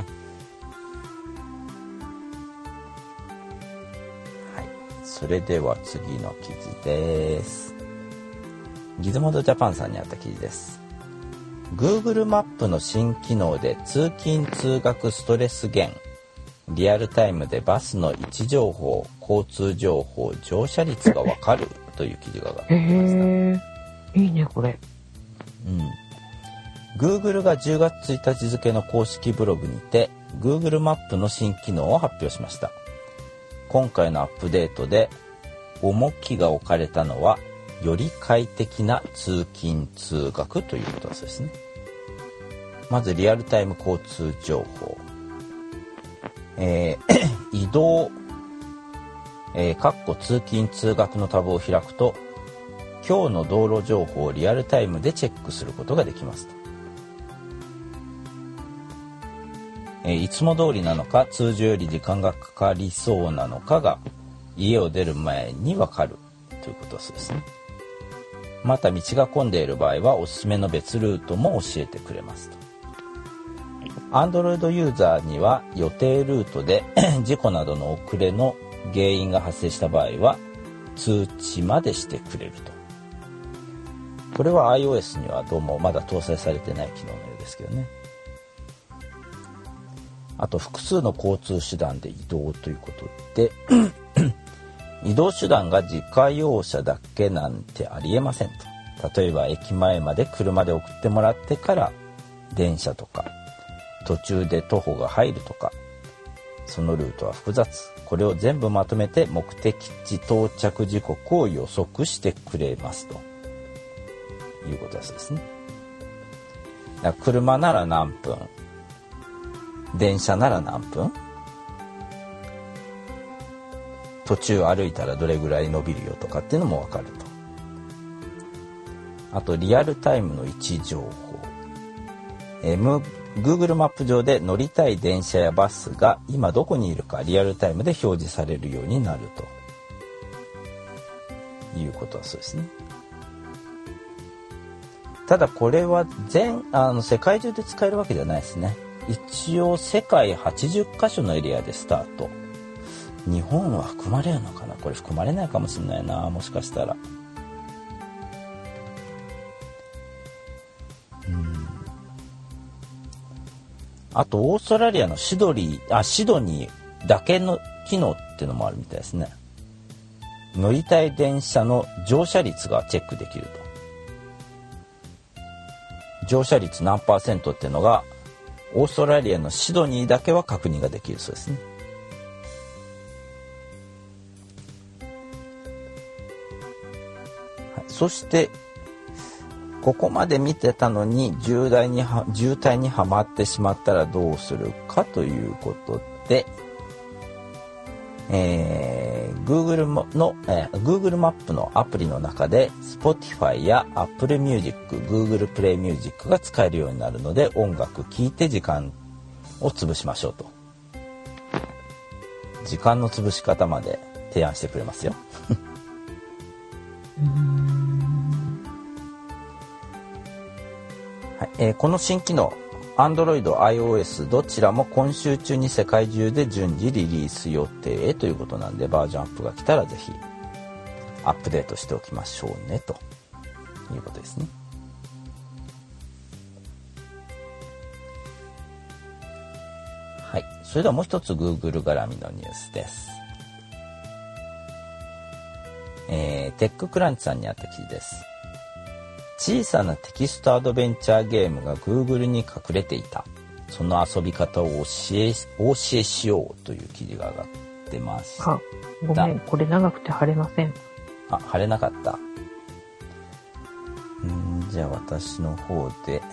はい。それでは次の記事です。ギズモードジャパンさんにあった記事です。Google マップの新機能で通勤通学ストレス減。リアルタイムでバスの位置情報、交通情報、乗車率がわかるという記事が上がってきました。 へー、いいねこれ。 うん。Google がじゅうがつついたち付の公式ブログにて Google マップの新機能を発表しました。今回のアップデートで重きが置かれたのはより快適な通勤通学ということですね。まずリアルタイム交通情報、えー、移動、えー、かっこ通勤通学のタブを開くと今日の道路情報をリアルタイムでチェックすることができますと。えー、いつも通りなのか通常より時間がかかりそうなのかが家を出る前にわかるということですね。また道が混んでいる場合はおすすめの別ルートも教えてくれますと。Android ユーザーには予定ルートで事故などの遅れの原因が発生した場合は通知までしてくれると。これは iOS にはどうもまだ搭載されてない機能のようですけどね。あと複数の交通手段で移動ということで移動手段が自家用車だけなんてありえませんと。例えば駅前まで車で送ってもらってから電車とか途中で徒歩が入るとか、そのルートは複雑。これを全部まとめて目的地到着時刻を予測してくれますということですね。だから車なら何分、電車なら何分、途中歩いたらどれぐらい伸びるよとかっていうのも分かると。あとリアルタイムの位置情報、えー、Google マップ上で乗りたい電車やバスが今どこにいるかリアルタイムで表示されるようになるということはそうですね。ただこれは全あの世界中で使えるわけじゃないですね。一応世界はちじゅっかしょのエリアでスタート。日本は含まれるのかな。これ含まれないかもしれないな、もしかしたら。うんあとオーストラリアのシドリーあシドニーだけの機能っていうのもあるみたいですね。乗りたい電車の乗車率がチェックできると。乗車率何パーセントっていうのがオーストラリアのシドニーだけは確認ができるそうですね。はい、そしてここまで見てたのに渋滞には渋滞にはまってしまったらどうするかということで、えー、Google の、えー、Google マップのアプリの中で Spotify や Apple Music、Google Play Music が使えるようになるので、音楽聴いて時間を潰しましょうと。時間の潰し方まで提案してくれますよ。はいえー、この新機能Android、iOS どちらも今週中に世界中で順次リリース予定ということなんで、バージョンアップが来たらぜひアップデートしておきましょうねということですね。はい、それではもう一つ Google 絡みのニュースです。えー、テッククランチさんにあった記事です。小さなテキストアドベンチャーゲームが Google に隠れていた。その遊び方を教え、お教えしようという記事が上がってました。 あ、ごめん、これ長くて貼れません。 あ、貼れなかった。んじゃあ私の方で、え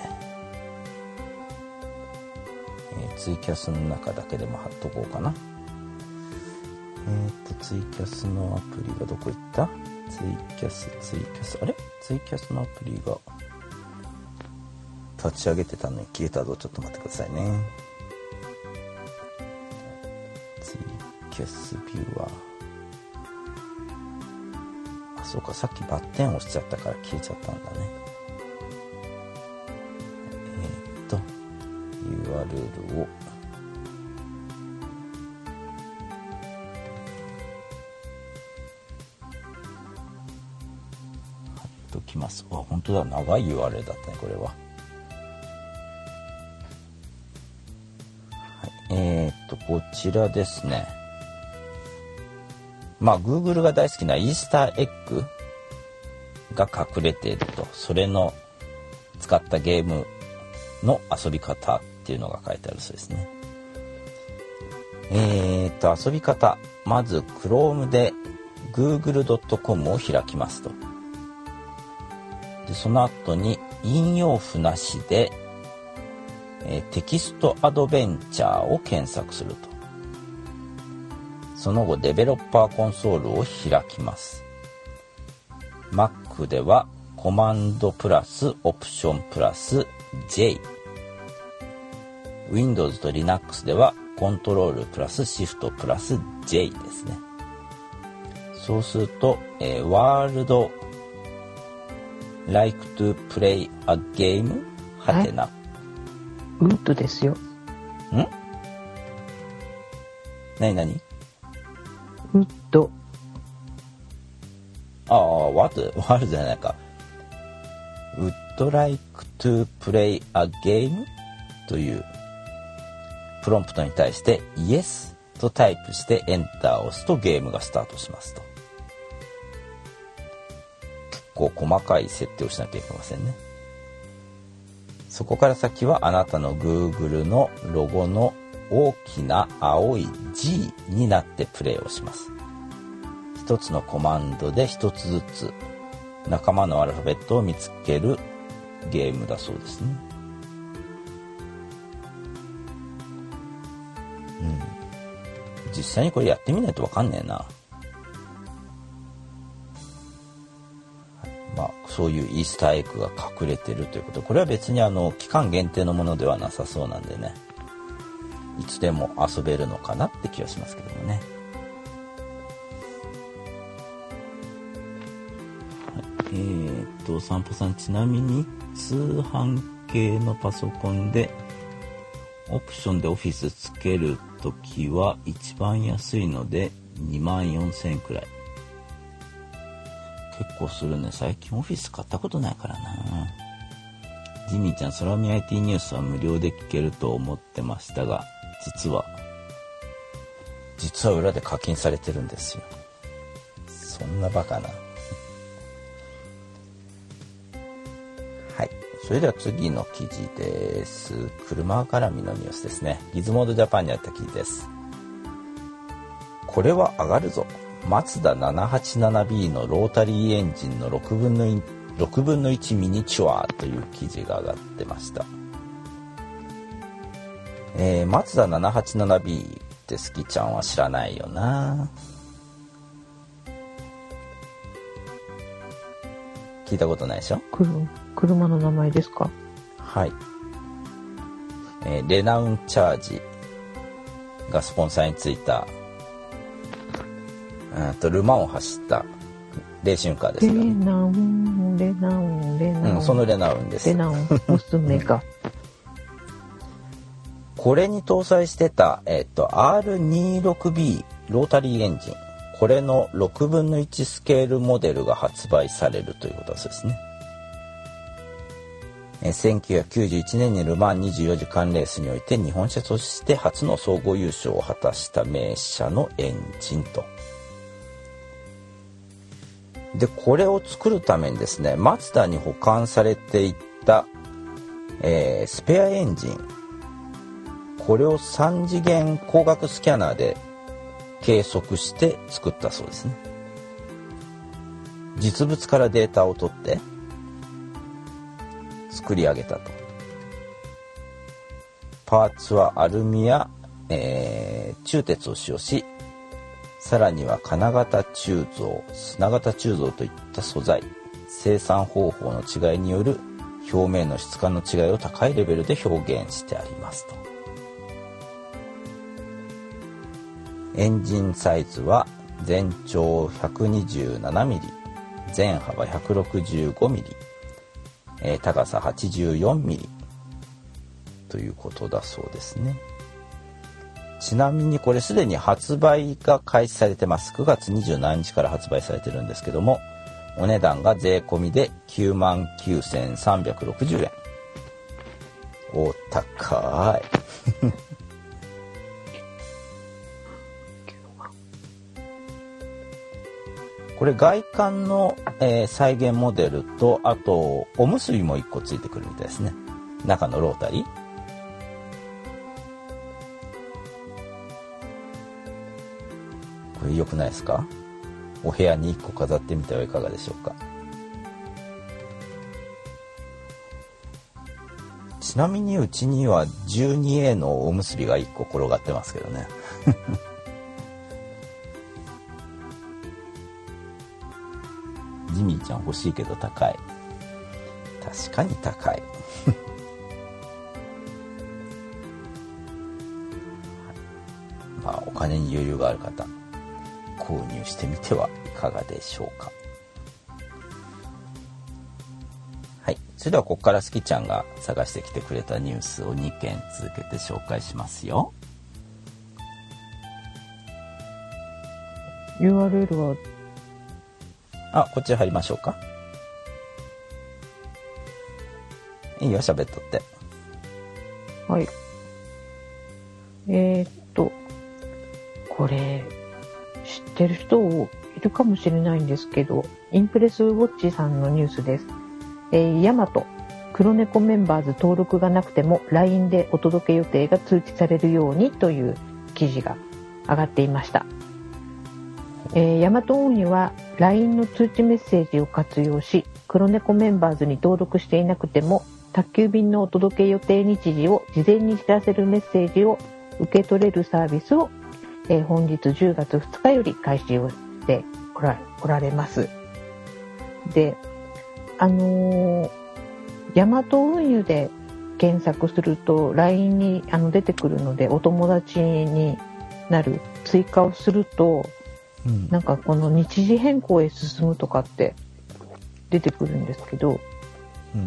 ー、ツイキャスの中だけでも貼っとこうかな。えっと、ツイキャスのアプリがどこ行った？ツイキャス、ツイキャス、あれ？ツイキャスのアプリが立ち上げてたのに消えたぞ。ちょっと待ってくださいね。ツイキャスビューは、あ、そうか、さっきバッテン押しちゃったから消えちゃったんだね。えー、っと ユーアールエル をときます。あ、本当だ、長い ユーアールエル だったね、これは。はい、えー、っとこちらですね。まあ Google が大好きなイースターエッグが隠れていると、それの使ったゲームの遊び方っていうのが書いてあるそうですね。えー、っと遊び方、まず Chrome で グーグルドットコム を開きますと。でその後に引用符なしで、えー、テキストアドベンチャーを検索すると。その後デベロッパーコンソールを開きます。 Mac ではコマンドプラスオプションプラス J、 Windows と Linux ではコントロールプラスシフトプラス J ですね。そうすると、えー、ワールドlike to play a game? はてな。 ウッドですよ。 ん？なになに？ ウッド。 ああ、what? ワールドじゃないか。would like to play a game? というプロンプトに対して Yes とタイプしてエンターを押すとゲームがスタートしますと。結構細かい設定をしなきゃいけませんね。そこから先はあなたの Google のロゴの大きな青い G になってプレイをします。一つのコマンドで一つずつ仲間のアルファベットを見つけるゲームだそうですね。うん。実際にこれやってみないとわかんねえな。まあ、そういうイースターエッグが隠れてるということ。これは別にあの期間限定のものではなさそうなんでね、いつでも遊べるのかなって気がしますけどもね。はい、えー、っと散歩さん、ちなみに通販系のパソコンでオプションでオフィスつけるときは一番安いのでにまんよんせんえんくらい。結構するね。最近オフィス買ったことないからな。 ジミーちゃん、空見 アイティー ニュースは無料で聞けると思ってましたが、実は、実は裏で課金されてるんですよ。そんなバカな。はい。それでは次の記事です。車絡みのニュースですね。ギズモードジャパンにあった記事です。これは上がるぞ。マツダ ななはちななビー のロータリーエンジンのろくぶんのいちミニチュアという記事が上がってました。えー、マツダ ななはちななビー って好きちゃんは知らないよな。聞いたことないでしょ？ 車の名前ですか？ はい。えー、レナウンチャージがスポンサーについた、うんとルマンを走ったレーシングカーですが、ね。レナウン、レナウン、レナウン。うん、そのレナウンです。 レナウン、娘が。 これに搭載してた、えっと、アールにじゅうろくビー ロータリーエンジン。これのろくぶんのいちスケールモデルが発売されるということだそうですね。えせんきゅうひゃくきゅうじゅういちねんにルマンにじゅうよじかんレースにおいて日本車として初の総合優勝を果たした名車のエンジンと。で、これを作るためにですね、マツダに保管されていた、えー、スペアエンジン。これをさん次元光学スキャナーで計測して作ったそうですね。実物からデータを取って作り上げたと。パーツはアルミや、えー、鋳鉄を使用し、さらには金型鋳造、砂型鋳造といった素材、生産方法の違いによる表面の質感の違いを高いレベルで表現してありますと。エンジンサイズは全長ひゃくにじゅうななミリ、全幅ひゃくろくじゅうごミリ、えー、高さはちじゅうよんミリということだそうですね。ちなみにこれすでに発売が開始されてます。くがつにじゅうしちにちから発売されてるんですけども、お値段が税込みで きゅうまんきゅうせんさんびゃくろくじゅうえん。お高い。これ外観の、えー、再現モデルと、あとおむすびもいっこついてくるみたいですね。中のロータリー。これ良くないですか？お部屋にいっこ飾ってみてはいかがでしょうか。ちなみにうちには じゅうにエー のおむすびがいっこ転がってますけどね。ジミーちゃん欲しいけど高い。確かに高い。まあお金に余裕がある方、購入してみてはいかがでしょうか。はい。それではここからスキちゃんが探してきてくれたニュースをにけん続けて紹介しますよ。 ユーアールエル はあ、こっち入りましょうか。いいよ、喋っとって。 はい。えー、っと、これ、知ってる人いるかもしれないんですけど、インプレスウォッチさんのニュースです。えー、ヤマト、黒猫メンバーズ登録がなくても ライン でお届け予定が通知されるようにという記事が上がっていました。えー、ヤマト運輸は ライン の通知メッセージを活用し、黒猫メンバーズに登録していなくても宅急便のお届け予定日時を事前に知らせるメッセージを受け取れるサービスを、えー、本日じゅうがつふつかより開始をしておら、おられます。で、あのー、ヤマト運輸で検索すると ライン にあの出てくるので、お友達になる追加をすると、うん、なんかこの日時変更へ進むとかって出てくるんですけど、うん、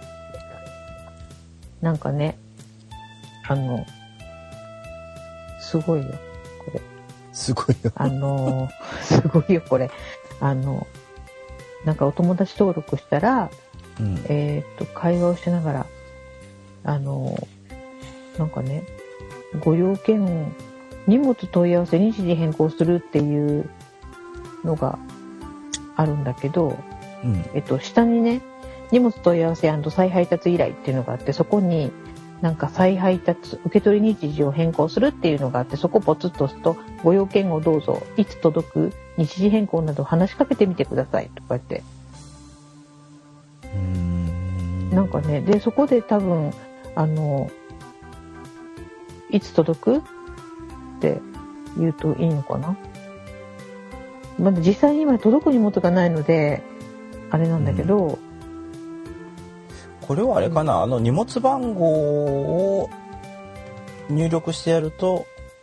なんかね、あのすごいよこれ。 すごいよ。 あのすごいよこれ。あのなんかお友達登録したらうんえーっと、会話をしながら、あの、なんかね、ご用件を、荷物問い合わせ日時変更するっていうのがあるんだけど、 うんえっと、下にね、荷物問い合わせ&再配達依頼っていうのがあって、そこになんか再配達、受け取り日時を変更するっていうのがあって、そこポツッと押すと、ご用件をどうぞ、いつ届く、日時変更など話しかけてみてくださいとか言って。 うーんなんかね、で、そこで多分、あの、いつ届くって言うといいのかな。まだ実際に今届く荷物がないので、あれなんだけど、 うんこれはあれかな、あの荷物番号を入力してやると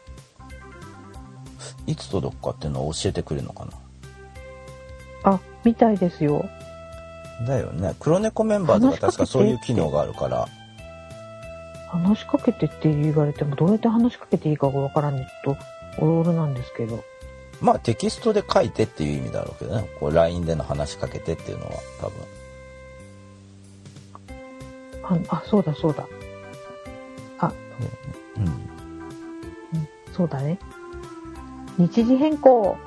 いつ届くかっていうのを教えてくれるのかな。 あ、みたいですよ。 だよね。黒猫メンバーズが確かそういう機能があるから。 話しかけてって言われてもどうやって話しかけていいかがわからないとおろおろなんですけど。 まあテキストで書いてっていう意味だろうけどね。こう ライン での話しかけてっていうのは多分。 あ, あそうだそうだあ、 うん、 うん、そうだね。日時変更。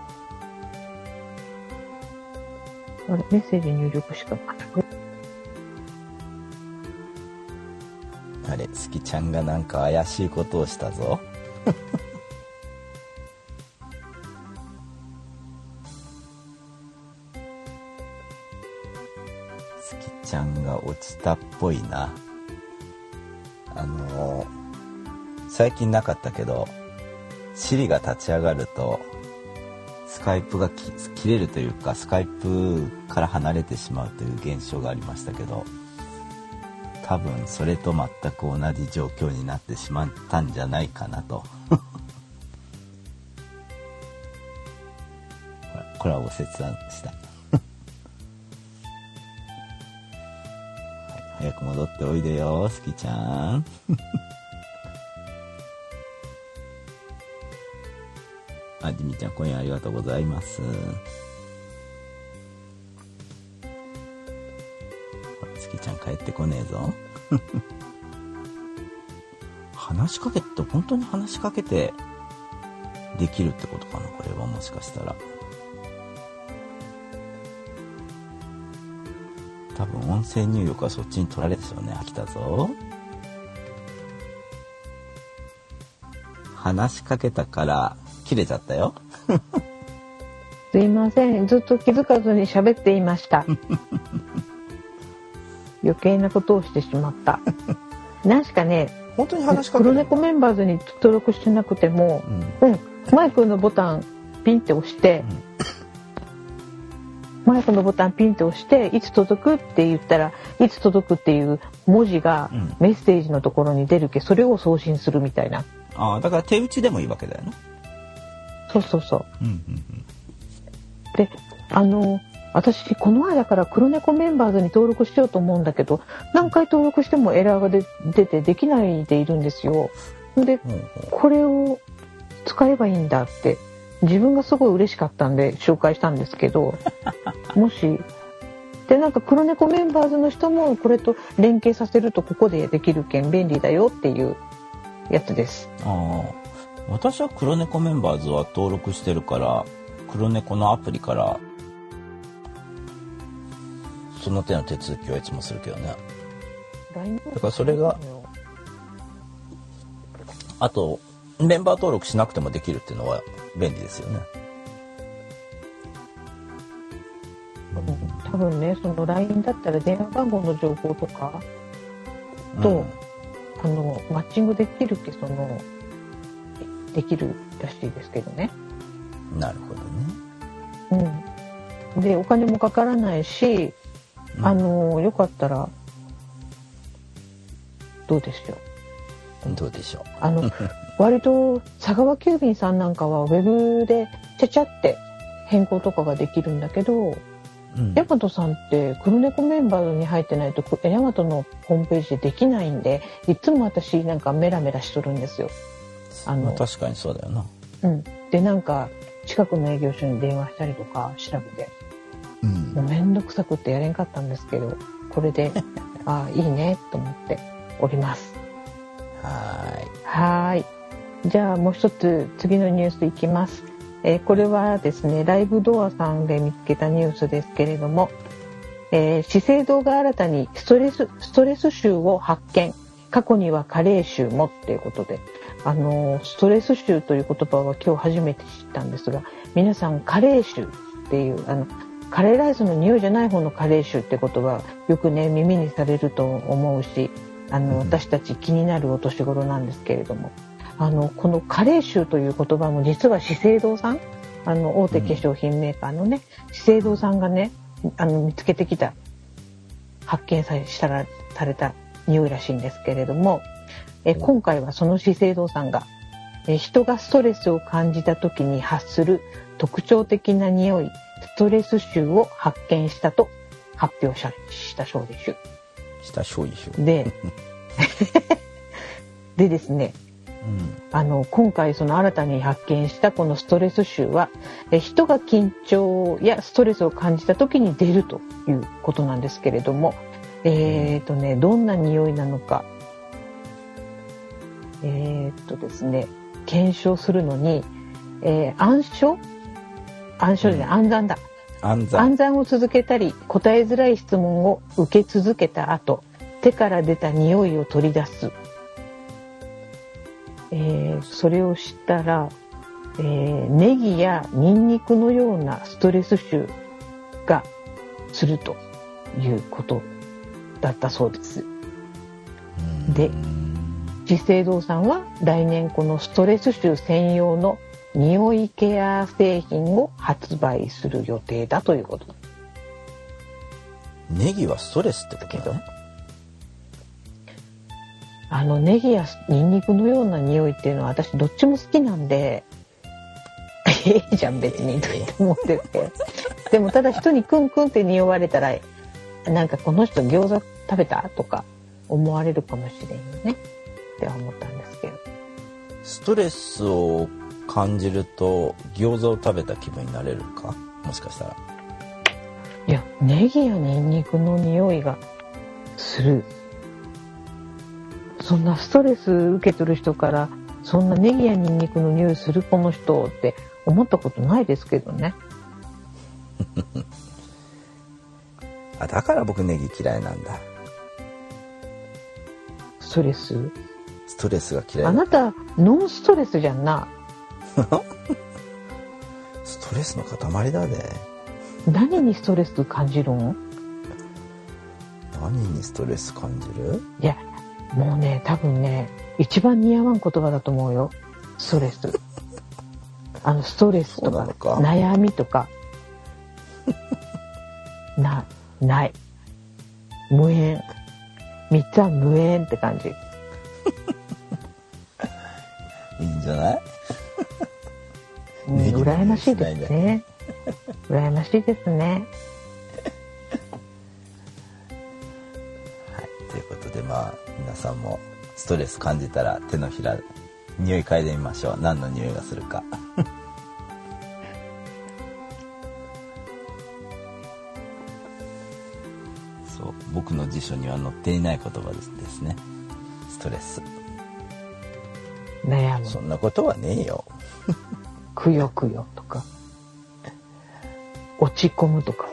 あれメッセージ入力しかあれすきちゃんがなんか怪しいことをしたぞ。すきちゃんが落ちたっぽいな。あのー、最近なかったけどシリが立ち上がるとスカイプがき切れるというかスカイプから離れてしまうという現象がありましたけど、多分それと全く同じ状況になってしまったんじゃないかなと。これはご切断した。早く戻っておいでよ、すきちゃん。あ、じみちゃん、今夜ありがとうございます。すきちゃん帰ってこねえぞ。話しかけって本当に話しかけてできるってことかな、これはもしかしたら。多分音声入力はそっちに取られてしょうね。飽きたぞ。話しかけたから切れちゃったよ。 すいません、ずっと気づかずに喋っていました。余計なことをしてしまった。なんしかね、 本当に話しかける。 黒猫メンバーズに登録してなくても、うん、うん、マイクのボタンピンって押して、うん、マイクのボタンピンって押していつ届くって言ったらいつ届くっていう文字がメッセージのところに出るけ、それを送信するみたいな。 ああ、だから手打ちでもいいわけだよね。 そうそうそう。 うんうんうん、 で、あの私この間から黒猫メンバーズに登録しようと思うんだけど、何回登録してもエラーが出てできないでいるんですよ。で、これを使えばいいんだって自分がすごい嬉しかったんで紹介したんですけど、もしでなんか黒猫メンバーズの人もこれと連携させるとここでできるけん便利だよっていうやつです。 ああ、私は黒猫メンバーズは登録してるから、黒猫のアプリからその手の手続きをいつもするけどね。だからそれがあとメンバー登録しなくてもできるっていうのは便利ですよね。 多分ね、その ライン だったら電話番号の情報とかと、うん、あのマッチングできるけそのできるらしいですけどね。 なるほどね。 うん。でお金もかからないし、うん、あのよかったらどうでしょう。どうでしょう。 あの割と佐川急便さんなんかはウェブでちゃちゃって変更とかができるんだけど、うん、ヤマトさんって黒猫メンバーに入ってないとヤマトのホームページでできないんで、いつも私なんかメラメラしとるんですよ。 あの、まあ、確かにそうだよな。 うん。でなんか近くの営業所に電話したりとか調べて、うん、もうめんどくさくってやれんかったんですけど、ここれでああいいねと思っております。 はーい。 はーい。じゃあもう一つ次のニュースいきます。えー、これはですねライブドアさんで見つけたニュースですけれども、えー、資生堂が新たにストレスストレス臭を発見。過去には加齢臭もっていうことで、あのー、ストレス臭という言葉は今日初めて知ったんですが、皆さん加齢臭っていうあのカレーライスの匂いじゃない方の加齢臭って言葉よくね耳にされると思うし、あの私たち気になるお年頃なんですけれども、あのこの加齢臭という言葉も実は資生堂さん、あの大手化粧品メーカーのね、うん、資生堂さんがねあの見つけてきた発見さしたらされた匂いらしいんですけれども、え今回はその資生堂さんがえ人がストレスを感じた時に発する特徴的な匂いストレス臭を発見したと発表したそうです。 したそうですででですね、うん、あの今回その新たに発見したこのストレス臭はえ人が緊張やストレスを感じた時に出るということなんですけれども、えーとねどんな匂いなのかえーとですね検証するのに、えー、暗証暗証で、うん、暗算だ暗算暗算を続けたり答えづらい質問を受け続けた後手から出た匂いを取り出す、えー、それをしたら、えー、ネギやニンニクのようなストレス臭がするということだったそうです。で資生堂さんは来年このストレス臭専用の匂いケア製品を発売する予定だということ。 ネギはストレスってことだね。 あのネギやニンニクのような匂いっていうのは私どっちも好きなんでええじゃん別にと思っててでもただ人にクンクンって匂われたらなんかこの人餃子食べたとか思われるかもしれんよねって思ったんですけど、 ストレスを感じると餃子を食べた気分になれるかもしかしたら。 いやネギやニンニクの匂いがする。そんなストレス受け取る人からそんなネギやニンニクの匂いするこの人って思ったことないですけどねあだから僕ネギ嫌いなんだ。 ストレスストレスが嫌い。 あなたノンストレスじゃんなストレスの塊だね。 何にストレス感じるん？ 何にストレス感じる？ いやもうね多分ね一番似合わん言葉だと思うよ。ストレスあのストレスと か, か悩みとかなない無縁みっつは無縁って感じいいんじゃないうん、羨ましいですね羨ましいですねはいということでまあ皆さんもストレス感じたら手のひら匂い嗅いでみましょう。何の匂いがするかそう僕の辞書には載っていない言葉ですですね。ストレス悩むそんなことはねえよくよくよとか落ち込むとか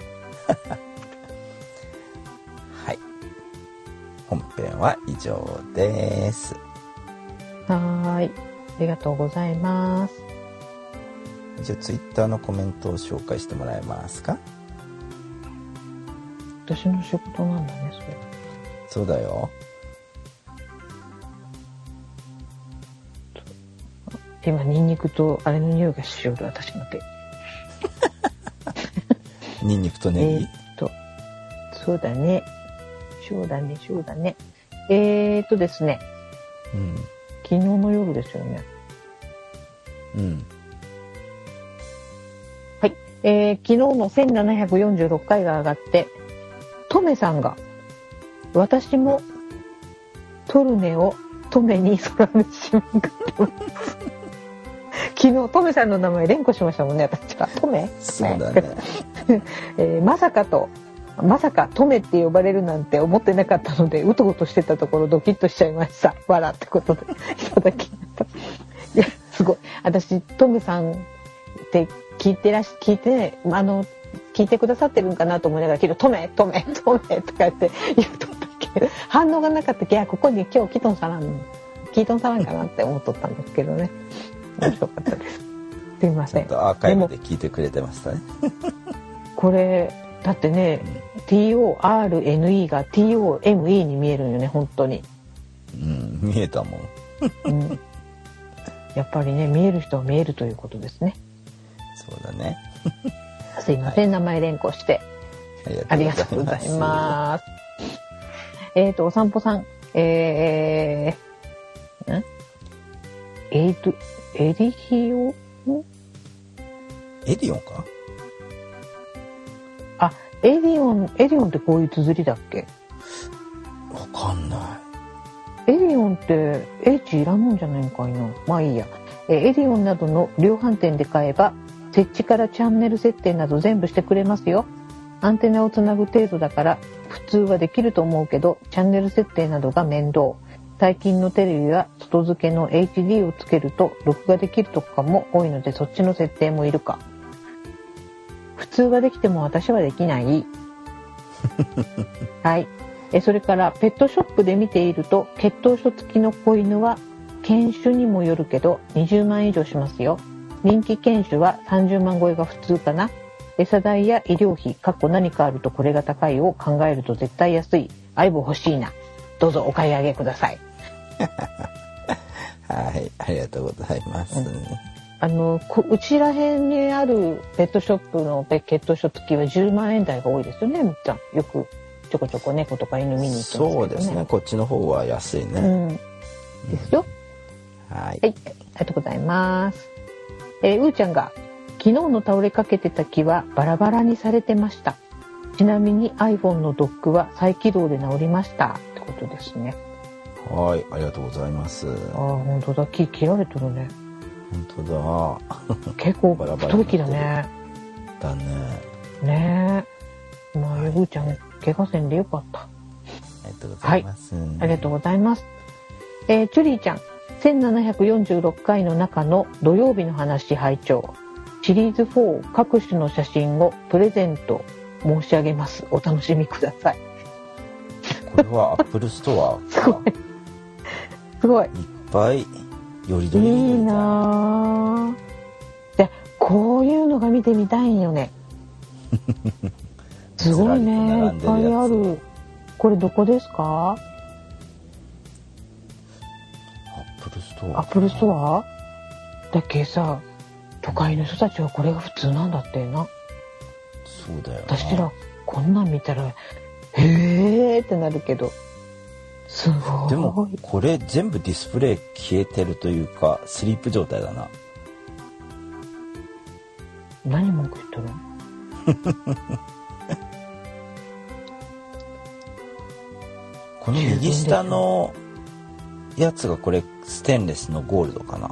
はい本編は以上です。 はーいありがとうございます。 じゃあツイッターのコメントを紹介してもらえますか？ 私の仕事なんだねそれ。 そうだよ。 今ニンニクとあれの匂いがしよる私の手ニンニクとネギ、 えー、っとそうだねそうだねそうだねえー、っとですね、うん、昨日の夜ですよね。 うんはい、えー、昨日のせんななひゃくよんじゅうろっかいが上がってトメさんが私もトルネをトメに空めしまくってます昨日トメさんの名前連呼しましたもんね私は。トメそうだねえー、まさかとまさかトメって呼ばれるなんて思ってなかったので、うとうとしてたところドキッとしちゃいました。わらってことでいただきました。いや、すごい。私、トメさんって聞いてらし、聞いて、あの、聞いてくださってるんかなと思いながら、けど、トメ、トメ、トメとか言って言うとったけど、反応がなかったけど、いや、ここに今日キトンさらん、キトンさらんかなって思っとったんですけどね。面白かったです。すいません。 ちゃんとアーカイブで聞いてくれてましたね。 これ、だってね、うん、ティーオーアールエヌイー が ティーオーエムイー に見えるんよね、本当に。 うん、見えたもん。 うん、やっぱりね、見える人は見えるということですね。 そうだね。 すいません、はい、名前連呼して。ありがとうございます。えっと、お散歩さん、えー、んエド、エディヒオんエディオンかあ、エディオン、エディオンってこういう綴りだっけ？ わかんない。 エディオンって H いらんもんじゃないんかいな。まあいいや。えエディオンなどの量販店で買えば、設置からチャンネル設定など全部してくれますよ。アンテナをつなぐ程度だから普通はできると思うけど、チャンネル設定などが面倒。最近のテレビは外付けの エイチディー をつけると録画できるとかも多いので、そっちの設定もいるか。普通はできても私はできない。はい。えそれからペットショップで見ていると、血統書付きの子犬は犬種にもよるけどにじゅうまん以上しますよ。人気犬種はさんじゅうまん超えが普通かな。餌代や医療費、過去何かあるとこれが高いを考えると絶対安い。相棒欲しいな。どうぞお買い上げください。 はい、ありがとうございます。うん、 あのうちら辺にあるペットショップのペットショ付きはじゅうまんえん台が多いですよね。みっちゃんよくちょこちょこ猫とか犬見に行ってますけどね。 そうですね。こっちの方は安いね。 うん、ですよ。 うん、はい、 はい。ありがとうございます。えー、うーちゃんが昨日の倒れかけてた木はバラバラにされてました。ちなみに iPhone のドックは再起動で治りましたってことですね。 はい、ありがとうございます。 ああ、本当だ。木切られてるね。 本当だ。 結構太い木だね。 だね。 ねえ。まあ、うーちゃん怪我せんでよかった。ありがとうございます。はい、 ありがとうございます。えー、チュリーちゃん。せんななひゃくよんじゅうろっかいの中の土曜日の話拝聴。シリーズフォー各種の写真をプレゼント申し上げます。お楽しみください。 これはアップルストアすごい。すごい。 いっぱいよりどりいいなぁ。で、こういうのが見てみたいんよね。すごいね。いっぱいある。これどこですか？ アップルストア。 アップルストアだっけさ、都会の人たちはこれが普通なんだってな。 そうだよな。 私らこんなん見たらへーってなるけど、すごい。 でもこれ全部ディスプレイ消えてるというかスリープ状態だな。 何文句言っとる？ この右下のやつがこれステンレスのゴールドかな。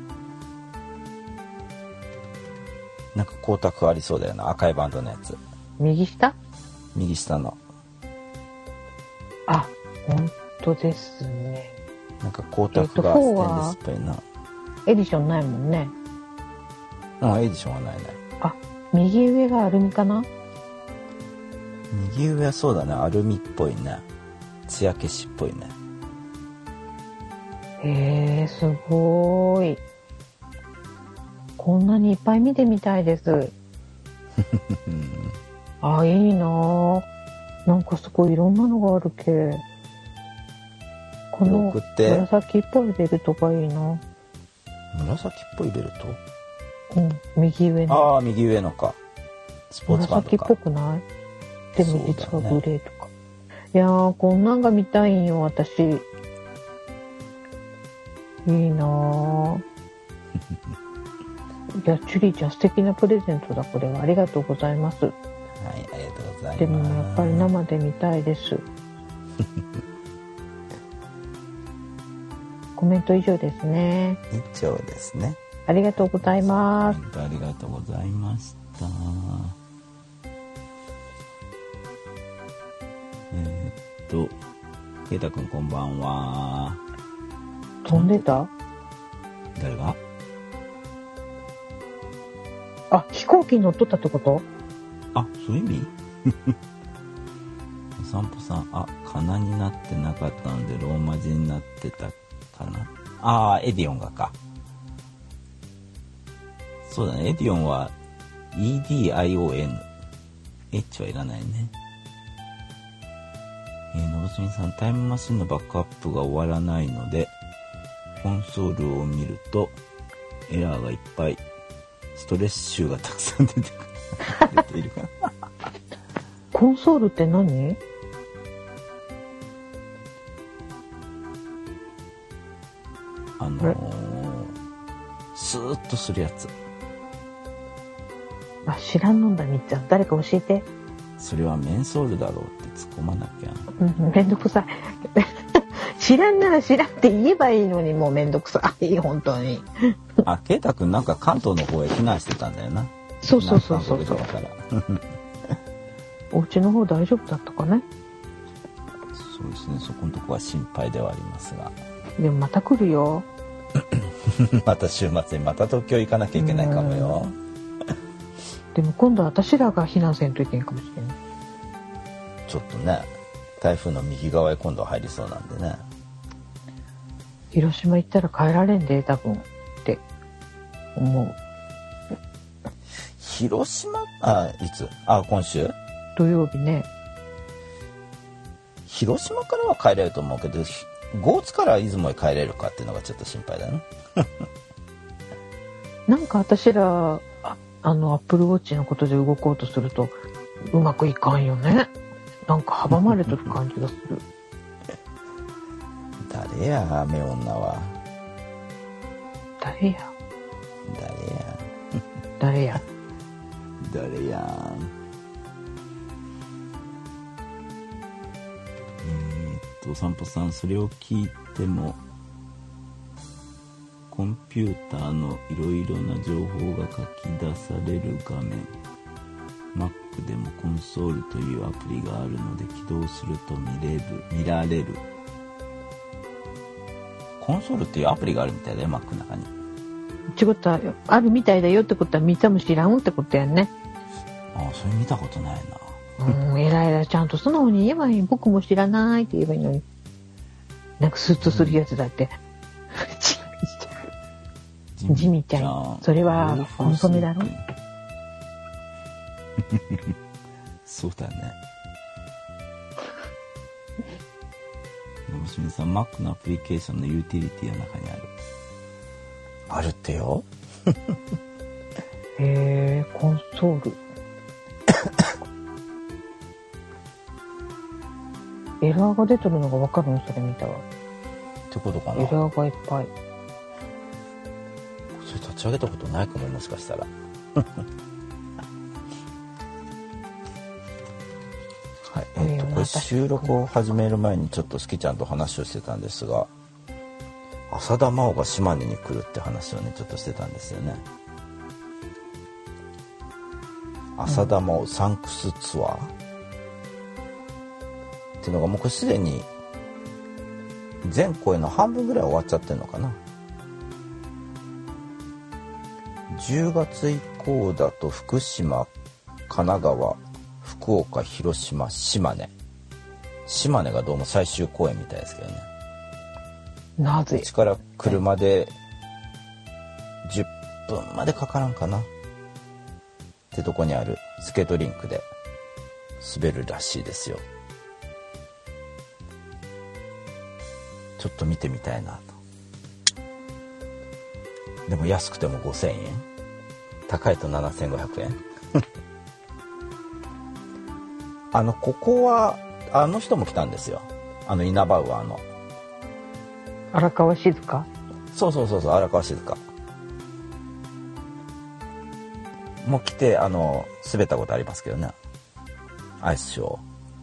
なんか光沢ありそうだよな、赤いバンドのやつ。 右下？ 右下の。 あ、本当ですね。 なんか光沢がステンレスっぽいな。 エディションないもんね。 うん、エディションはないない。 あ、右上がアルミかな？ 右上はそうだね、アルミっぽいね。艶消しっぽいね。 へー、すごーい。こんなにいっぱい見てみたいです。あ、いいなぁ。なんかすごいいろんなのがあるけ。この紫っぽいベルトがいいな。 紫っぽいベルト？うん、右上の。 ああ、右上のか。スポーツバンドか。 紫っぽくない？でも実はグレーとか。ね、いやー、こんなんが見たいんよ、私。いいなぁ。いや、チュリーちゃん素敵なプレゼントだ、これは。ありがとうございます。 はい、ありがとうございます。 でもやっぱり生で見たいです。コメント以上ですね。 以上ですね。 ありがとうございます。 ありがとうございました。 と、ケイタくんこんばんは。 飛んでた？ 誰が？ あ、飛行機に乗っとったってこと？ あ、そういう意味？お散歩さん、あ、かなになってなかったのでローマ字になってたかな。あー、エディオンがか。そうだね、エディオンは イーディーアイオーエヌ。H はいらないね。えー、のぼすみさん、タイムマシンのバックアップが終わらないので、コンソールを見ると、エラーがいっぱい、ストレス臭がたくさん出てくる。出ているかな。 コンソールって何？ あのー、スーッとするやつ。 あ、知らんのんだ、みっちゃん。誰か教えて。 それはメンソールだろうって突っ込まなきゃ。 うん、めんどくさい。知らんなら知らんって言えばいいのに、もうめんどくさい、本当に。 あ、ケイタくんなんか関東の方へ避難してたんだよな。 そうそうそうそうそう。 からお家の方大丈夫だったかね。 そうですね、そこのとこは心配ではありますが。 でもまた来るよ。 また週末にまた東京行かなきゃいけないかもよ。 でも今度は私らが避難せんといけんかもしれない。 ちょっとね、台風の右側へ今度入りそうなんでね。 広島行ったら帰られんで、多分って思う。 広島、あ、いつ？あ、今週？ 土曜日ね。 広島からは帰れると思うけど、ゴーツから出雲へ帰れるかっていうのがちょっと心配だね。 なんか私らあ、あのアップルウォッチのことで動こうとするとうまくいかんよね。なんか阻まれてる感じがする。 誰や、雨女は。 誰や誰や誰や誰やえー、っとお散歩さん、それを聞いてもコンピューターのいろいろな情報が書き出される画面、 Mac でもコンソールというアプリがあるので起動すると見れる見られる。コンソールっていうアプリがあるみたいだよ、Mac の中に。 ちことはあるみたいだよってことはみっちゃんも知らんってことやんね。 ああ、それ見たことないな。 うん、えらいえらい、ちゃんと素直に言えばいい。僕も知らないって言えばいいのに。なんかスッとするやつだって。ジミちゃん、それはコンソメだろ。 そうだね。のしみさん、Mac のアプリケーションのユーティリティの中にある。あるってよ。 へえ、コンソール。エラーが出てるのが分かるの、それ見たら。 ってことかな。 エラーがいっぱい。 それ立ち上げたことないかも、もしかしたら。はい、えっと、これ収録を始める前にちょっとスキちゃんと話をしてたんですが、浅田真央が島根に来るって話をね、ちょっとしてたんですよね。浅田真央サンクスツアーっていうのがもうこれすでに全公演の半分ぐらい終わっちゃってるのかな。じゅうがつ以降だと福島、神奈川、福岡、広島、島根。島根がどうも最終公演みたいですけどね。 なぜ？ うちから車でじゅっぷんまでかからんかなってとこにあるスケートリンクで滑るらしいですよ。ちょっと見てみたいなと。でも安くてもごせんえん、高いとななせんごひゃくえん。あのここはあの人も来たんですよ。あのイナバウアーの荒川静香。 そうそうそうそう、荒川静香もう来て、あの滑ったことありますけどね、アイスショー。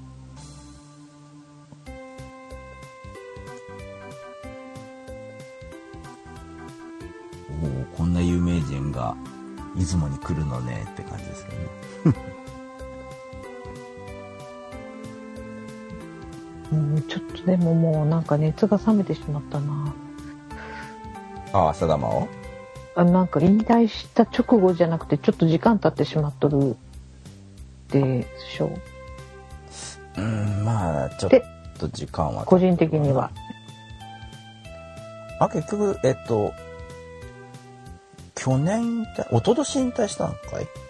おお、こんな有名人が出雲に来るのねって感じですけどね。 うん、ちょっとでももうなんか熱が冷めてしまったな。 あ、浅田真央？ あ、なんか引退した直後じゃなくてちょっと時間経ってしまっとるでしょう。うん、まあちょっと時間は個人的には。 あ、結局えっと去年引退、一昨年引退したのか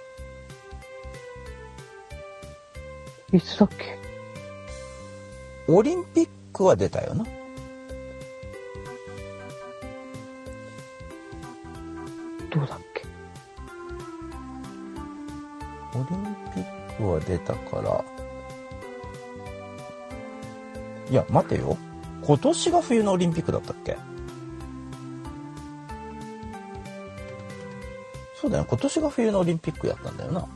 い？ いつだっけ？ オリンピックは出たよな。 どうだっけ？ オリンピックは出たから、いや待てよ、今年が冬のオリンピックだったっけ？そうだよ、今年が冬のオリンピックやったんだよな。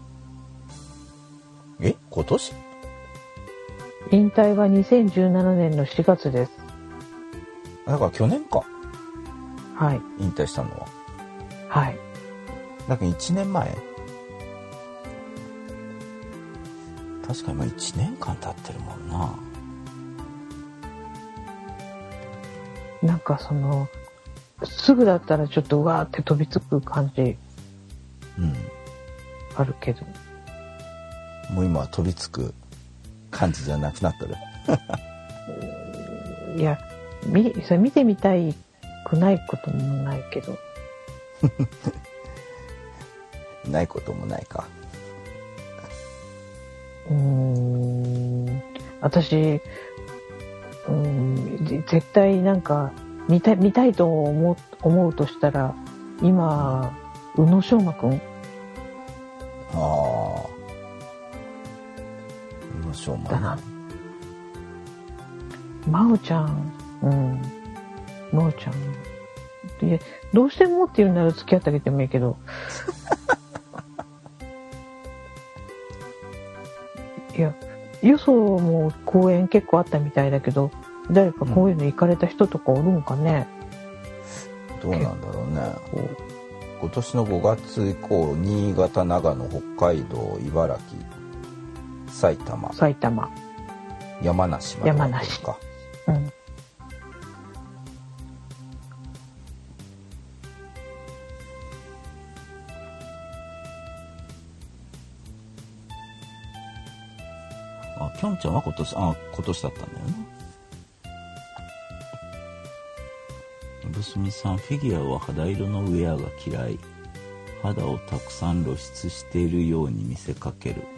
え、今年？ 引退はにせんじゅうななねんのしがつです。 だから去年か。 はい。 引退したのは。 はい。 だからいちねんまえ。確かにもういちねんかん経ってるもんな。 なんかそのすぐだったらちょっとうわーって飛びつく感じ。 うん。 あるけど。 もう今は飛びつく感じじゃなくなってる。 いや、みそれ見てみたいくないこともないけど。 ないこともないか。 うーん、私、うん、絶対なんか見たい見たいと思う、思うとしたら今宇野昌磨くん。 ああ。宇野昌磨な。 真央ちゃん、うん、真央ちゃん。いや、どうしてもって言うなら付き合ってあげてもいいけど。いや、よそも公演結構あったみたいだけど、誰かこういうの行かれた人とかおるんかね。 うん、どうなんだろうね。今年のごがつ以降、新潟、長野、北海道、茨城、埼玉、 埼玉、 山梨まで山梨か。うん。 あ、きょんちゃんは今年、あ、今年だったんだよね。ぶすみさん、フィギュアは肌色のウェアが嫌い。肌をたくさん露出しているように見せかける。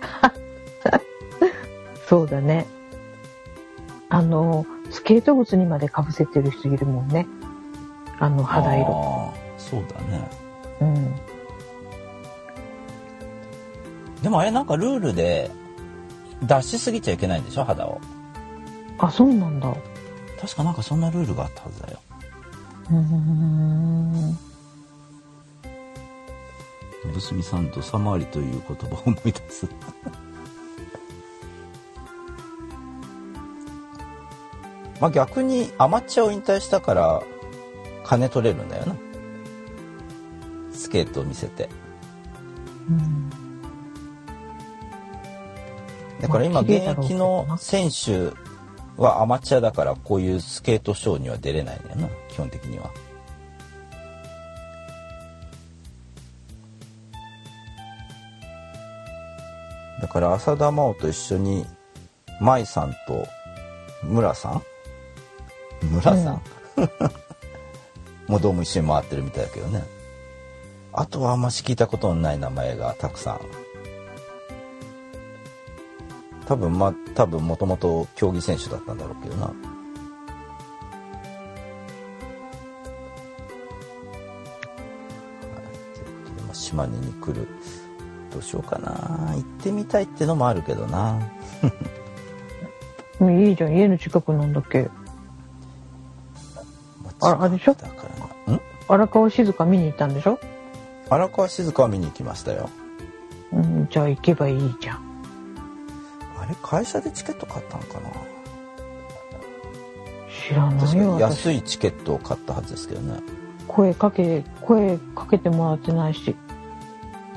そうだね。あの、スケート靴にまでかぶせてる人いるもんね。あの肌色。 ああ、そうだね。 うん。 でもあれなんかルールで出しすぎちゃいけないんでしょ、肌を。 あ、そうなんだ。 確かなんかそんなルールがあったはずだよ。 うーん。 ぶすみさん、どさ回りという言葉を思い出す。まあ逆にアマチュアを引退したから金取れるんだよな。スケートを見せて。 うん。 だから今現役の選手はアマチュアだからこういうスケートショーには出れないんだよな、基本的には。だから浅田真央と一緒に舞さんと村さん村さん、うん、もうどうも一緒に回ってるみたいだけどね。あとはあんまし聞いたことのない名前がたくさん。多分ま多分もともと競技選手だったんだろうけどな。はい、ということで、まあ、島根に来る。どうしようかな。行ってみたいってのもあるけどな。 いいじゃん、家の近くなんだっけ。あ、あれでしょ。だからな。ん？荒川静香見に行ったんでしょ。 荒川静香は見に行きましたよ。 うん、じゃあ行けばいいじゃん。 あれ会社でチケット買ったのかな。 知らないよ。 安いチケットを買ったはずですけどね。 声かけ声かけてもらってないし。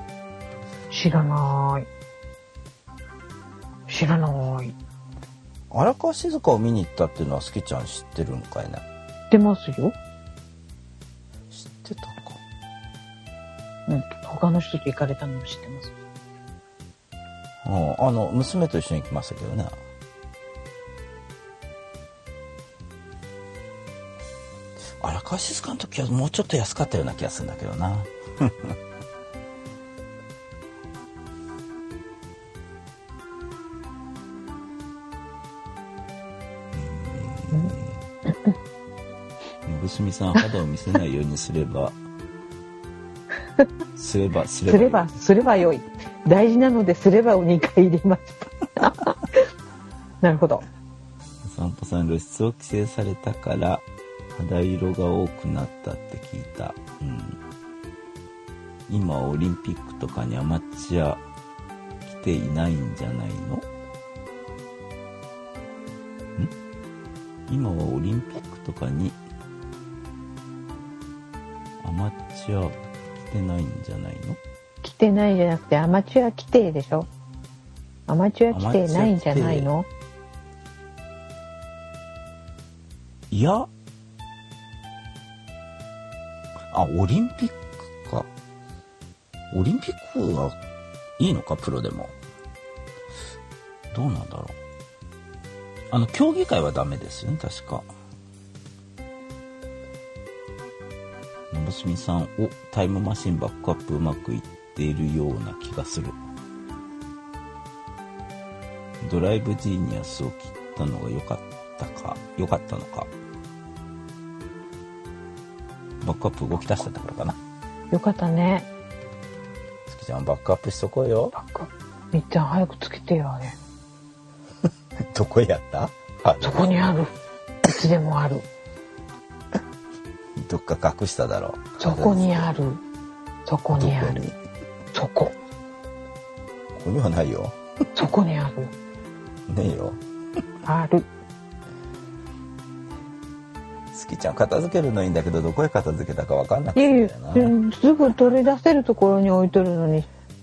知らない。知らない。 荒川静香を見に行ったっていうのは好きちゃん知ってるんかいね。 知ってますよ。 知ってたか。 うん。他の人と行かれたのも知ってます。 うん、あの娘と一緒に行きましたけどね。荒川静香の時はもうちょっと安かったような気がするんだけどな。信さん、肌を見せないようにすればすればすればすればすればよい。大事なのですればをにかい入れましたなるほど。 散歩さん、露出を規制されたから肌色が多くなったって聞いた。うん、今オリンピックとかにアマチュア来ていないんじゃないの？ん？今はオリンピックとかにアマチュア来てないんじゃないの？ 来てないじゃなくてアマチュア規定でしょ。アマチュア規定ないんじゃないの？ いや、あ、オリンピックか。オリンピックはいいのか、プロでも。どうなんだろう。あの競技会はダメですよね、確か。のぼすみさん、お、タイムマシンバックアップうまくいっているような気がする。ドライブジーニアスを切ったのが良かったか、良かったのか。バックアップ動き出してたからかな。 よかったね。 月ちゃんバックアップしとこうよ。 バックアップ。みっちゃん早くつけてよ、あれ。 どこやった？ そこにある。いつでもある。 どっか隠しただろう。 そこにある。そこにある。そこ。 ここにはないよ。 そこにある。 ねえよ。 ある。 好きちゃん片付けるのいいんだけど、どこへ片付けたか分かんなくて。 いやいや、すぐ取り出せるところに置いとるのに。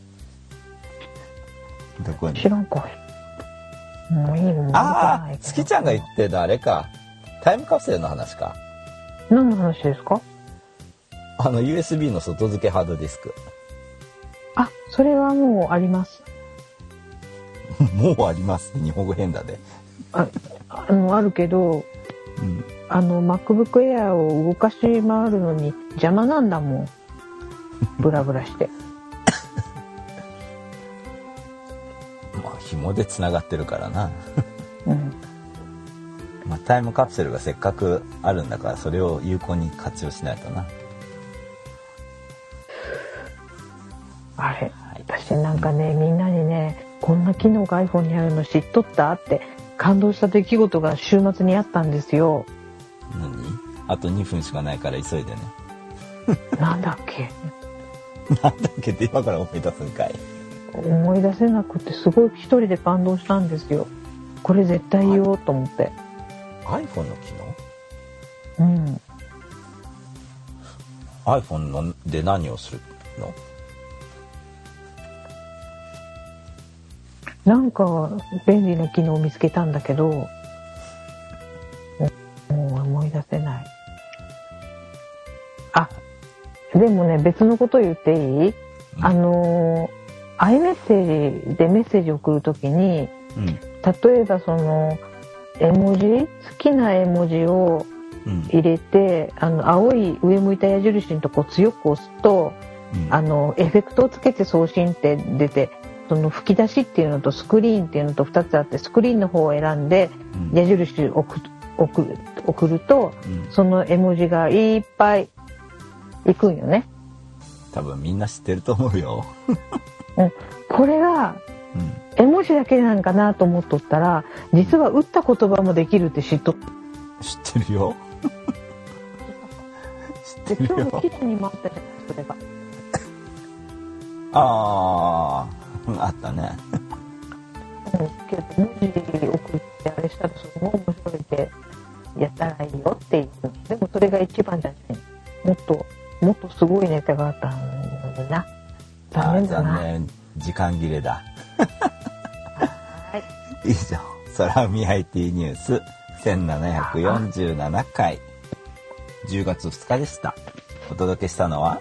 どこに？ 知らんかい。もういいもん。 ああ、好きちゃんが言ってたあれか。タイムカプセルの話か。 何の話ですか？ あの ユーエスビー の外付けハードディスク。 あ、それはもうあります。 もうあります。日本語変だね。 あ、あのあるけど、うん、あの MacBook Air を動かし回るのに邪魔なんだもん。ブラブラして。 まあ紐でつながってるからな。 うん。 まあ、タイムカプセルがせっかくあるんだから、それを有効に活用しないとな。 あれ、はい、私なんかね、みんなにね、こんな機能が iPhone にあるの知っとったって感動した出来事が週末にあったんですよ。 何？あとにふんしかないから急いでね。 なんだっけなんだっけって今から思い出すんかい。 思い出せなくてすごい一人で感動したんですよ。これ絶対言おうと思って。 iPhone の機能？うん。 iPhone ので何をするの？ なんか便利な機能を見つけたんだけど、もう思い出せない。あ、でもね、別のこと言っていい？うん、あの iMessage でメッセージを送るときに、うん、例えばその絵文字、好きな絵文字を入れて、うん、あの青い上向いた矢印のとこ強く押すと、うん、あのエフェクトをつけて送信って出て、その吹き出しっていうのとスクリーンっていうのとふたつあって、スクリーンの方を選んで矢印を送る、送る、送ると、うん、その絵文字がいっぱいいくんよね。 多分みんな知ってると思うよ。 うん、これが、うん絵文字だけなんかなと思っとったら、実は打った言葉もできるって知っとっ知ってるよ。 知ってるよ。今日の記事にもあったじゃない、それが。 ああ、あったね。 うん、けど文字送ってあれしたらすごい面白いってやったらいいよって言う。でもそれが一番じゃない。もっともっとすごいネタがあったのにな。残念だな。 残念。時間切れだ。 はい。 いいじゃん。 空海 アイティー ニュースせんななひゃくよんじゅうななかい、じゅうがつふつかでした。お届けしたのは、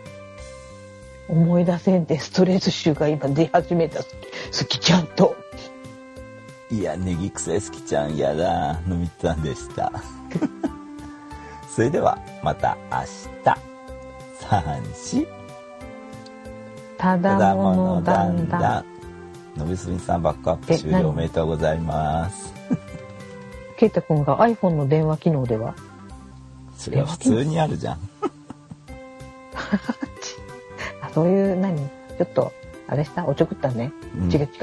思い出せんでストレス臭が今出始めたすきちゃんと、 いや、ネギ臭いすきちゃんやだ、のみつさんでした。それではまた明日。さんしただものだんだん。 のびすみさんバックアップ終了おめでとうございます。 ケイタ君が iPhone の電話機能では、 それは普通にあるじゃん。 あ、そういう何ちょっとあれしたおちょくったね、うん、違う違う。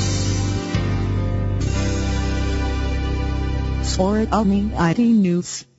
空海 アイティー ニュース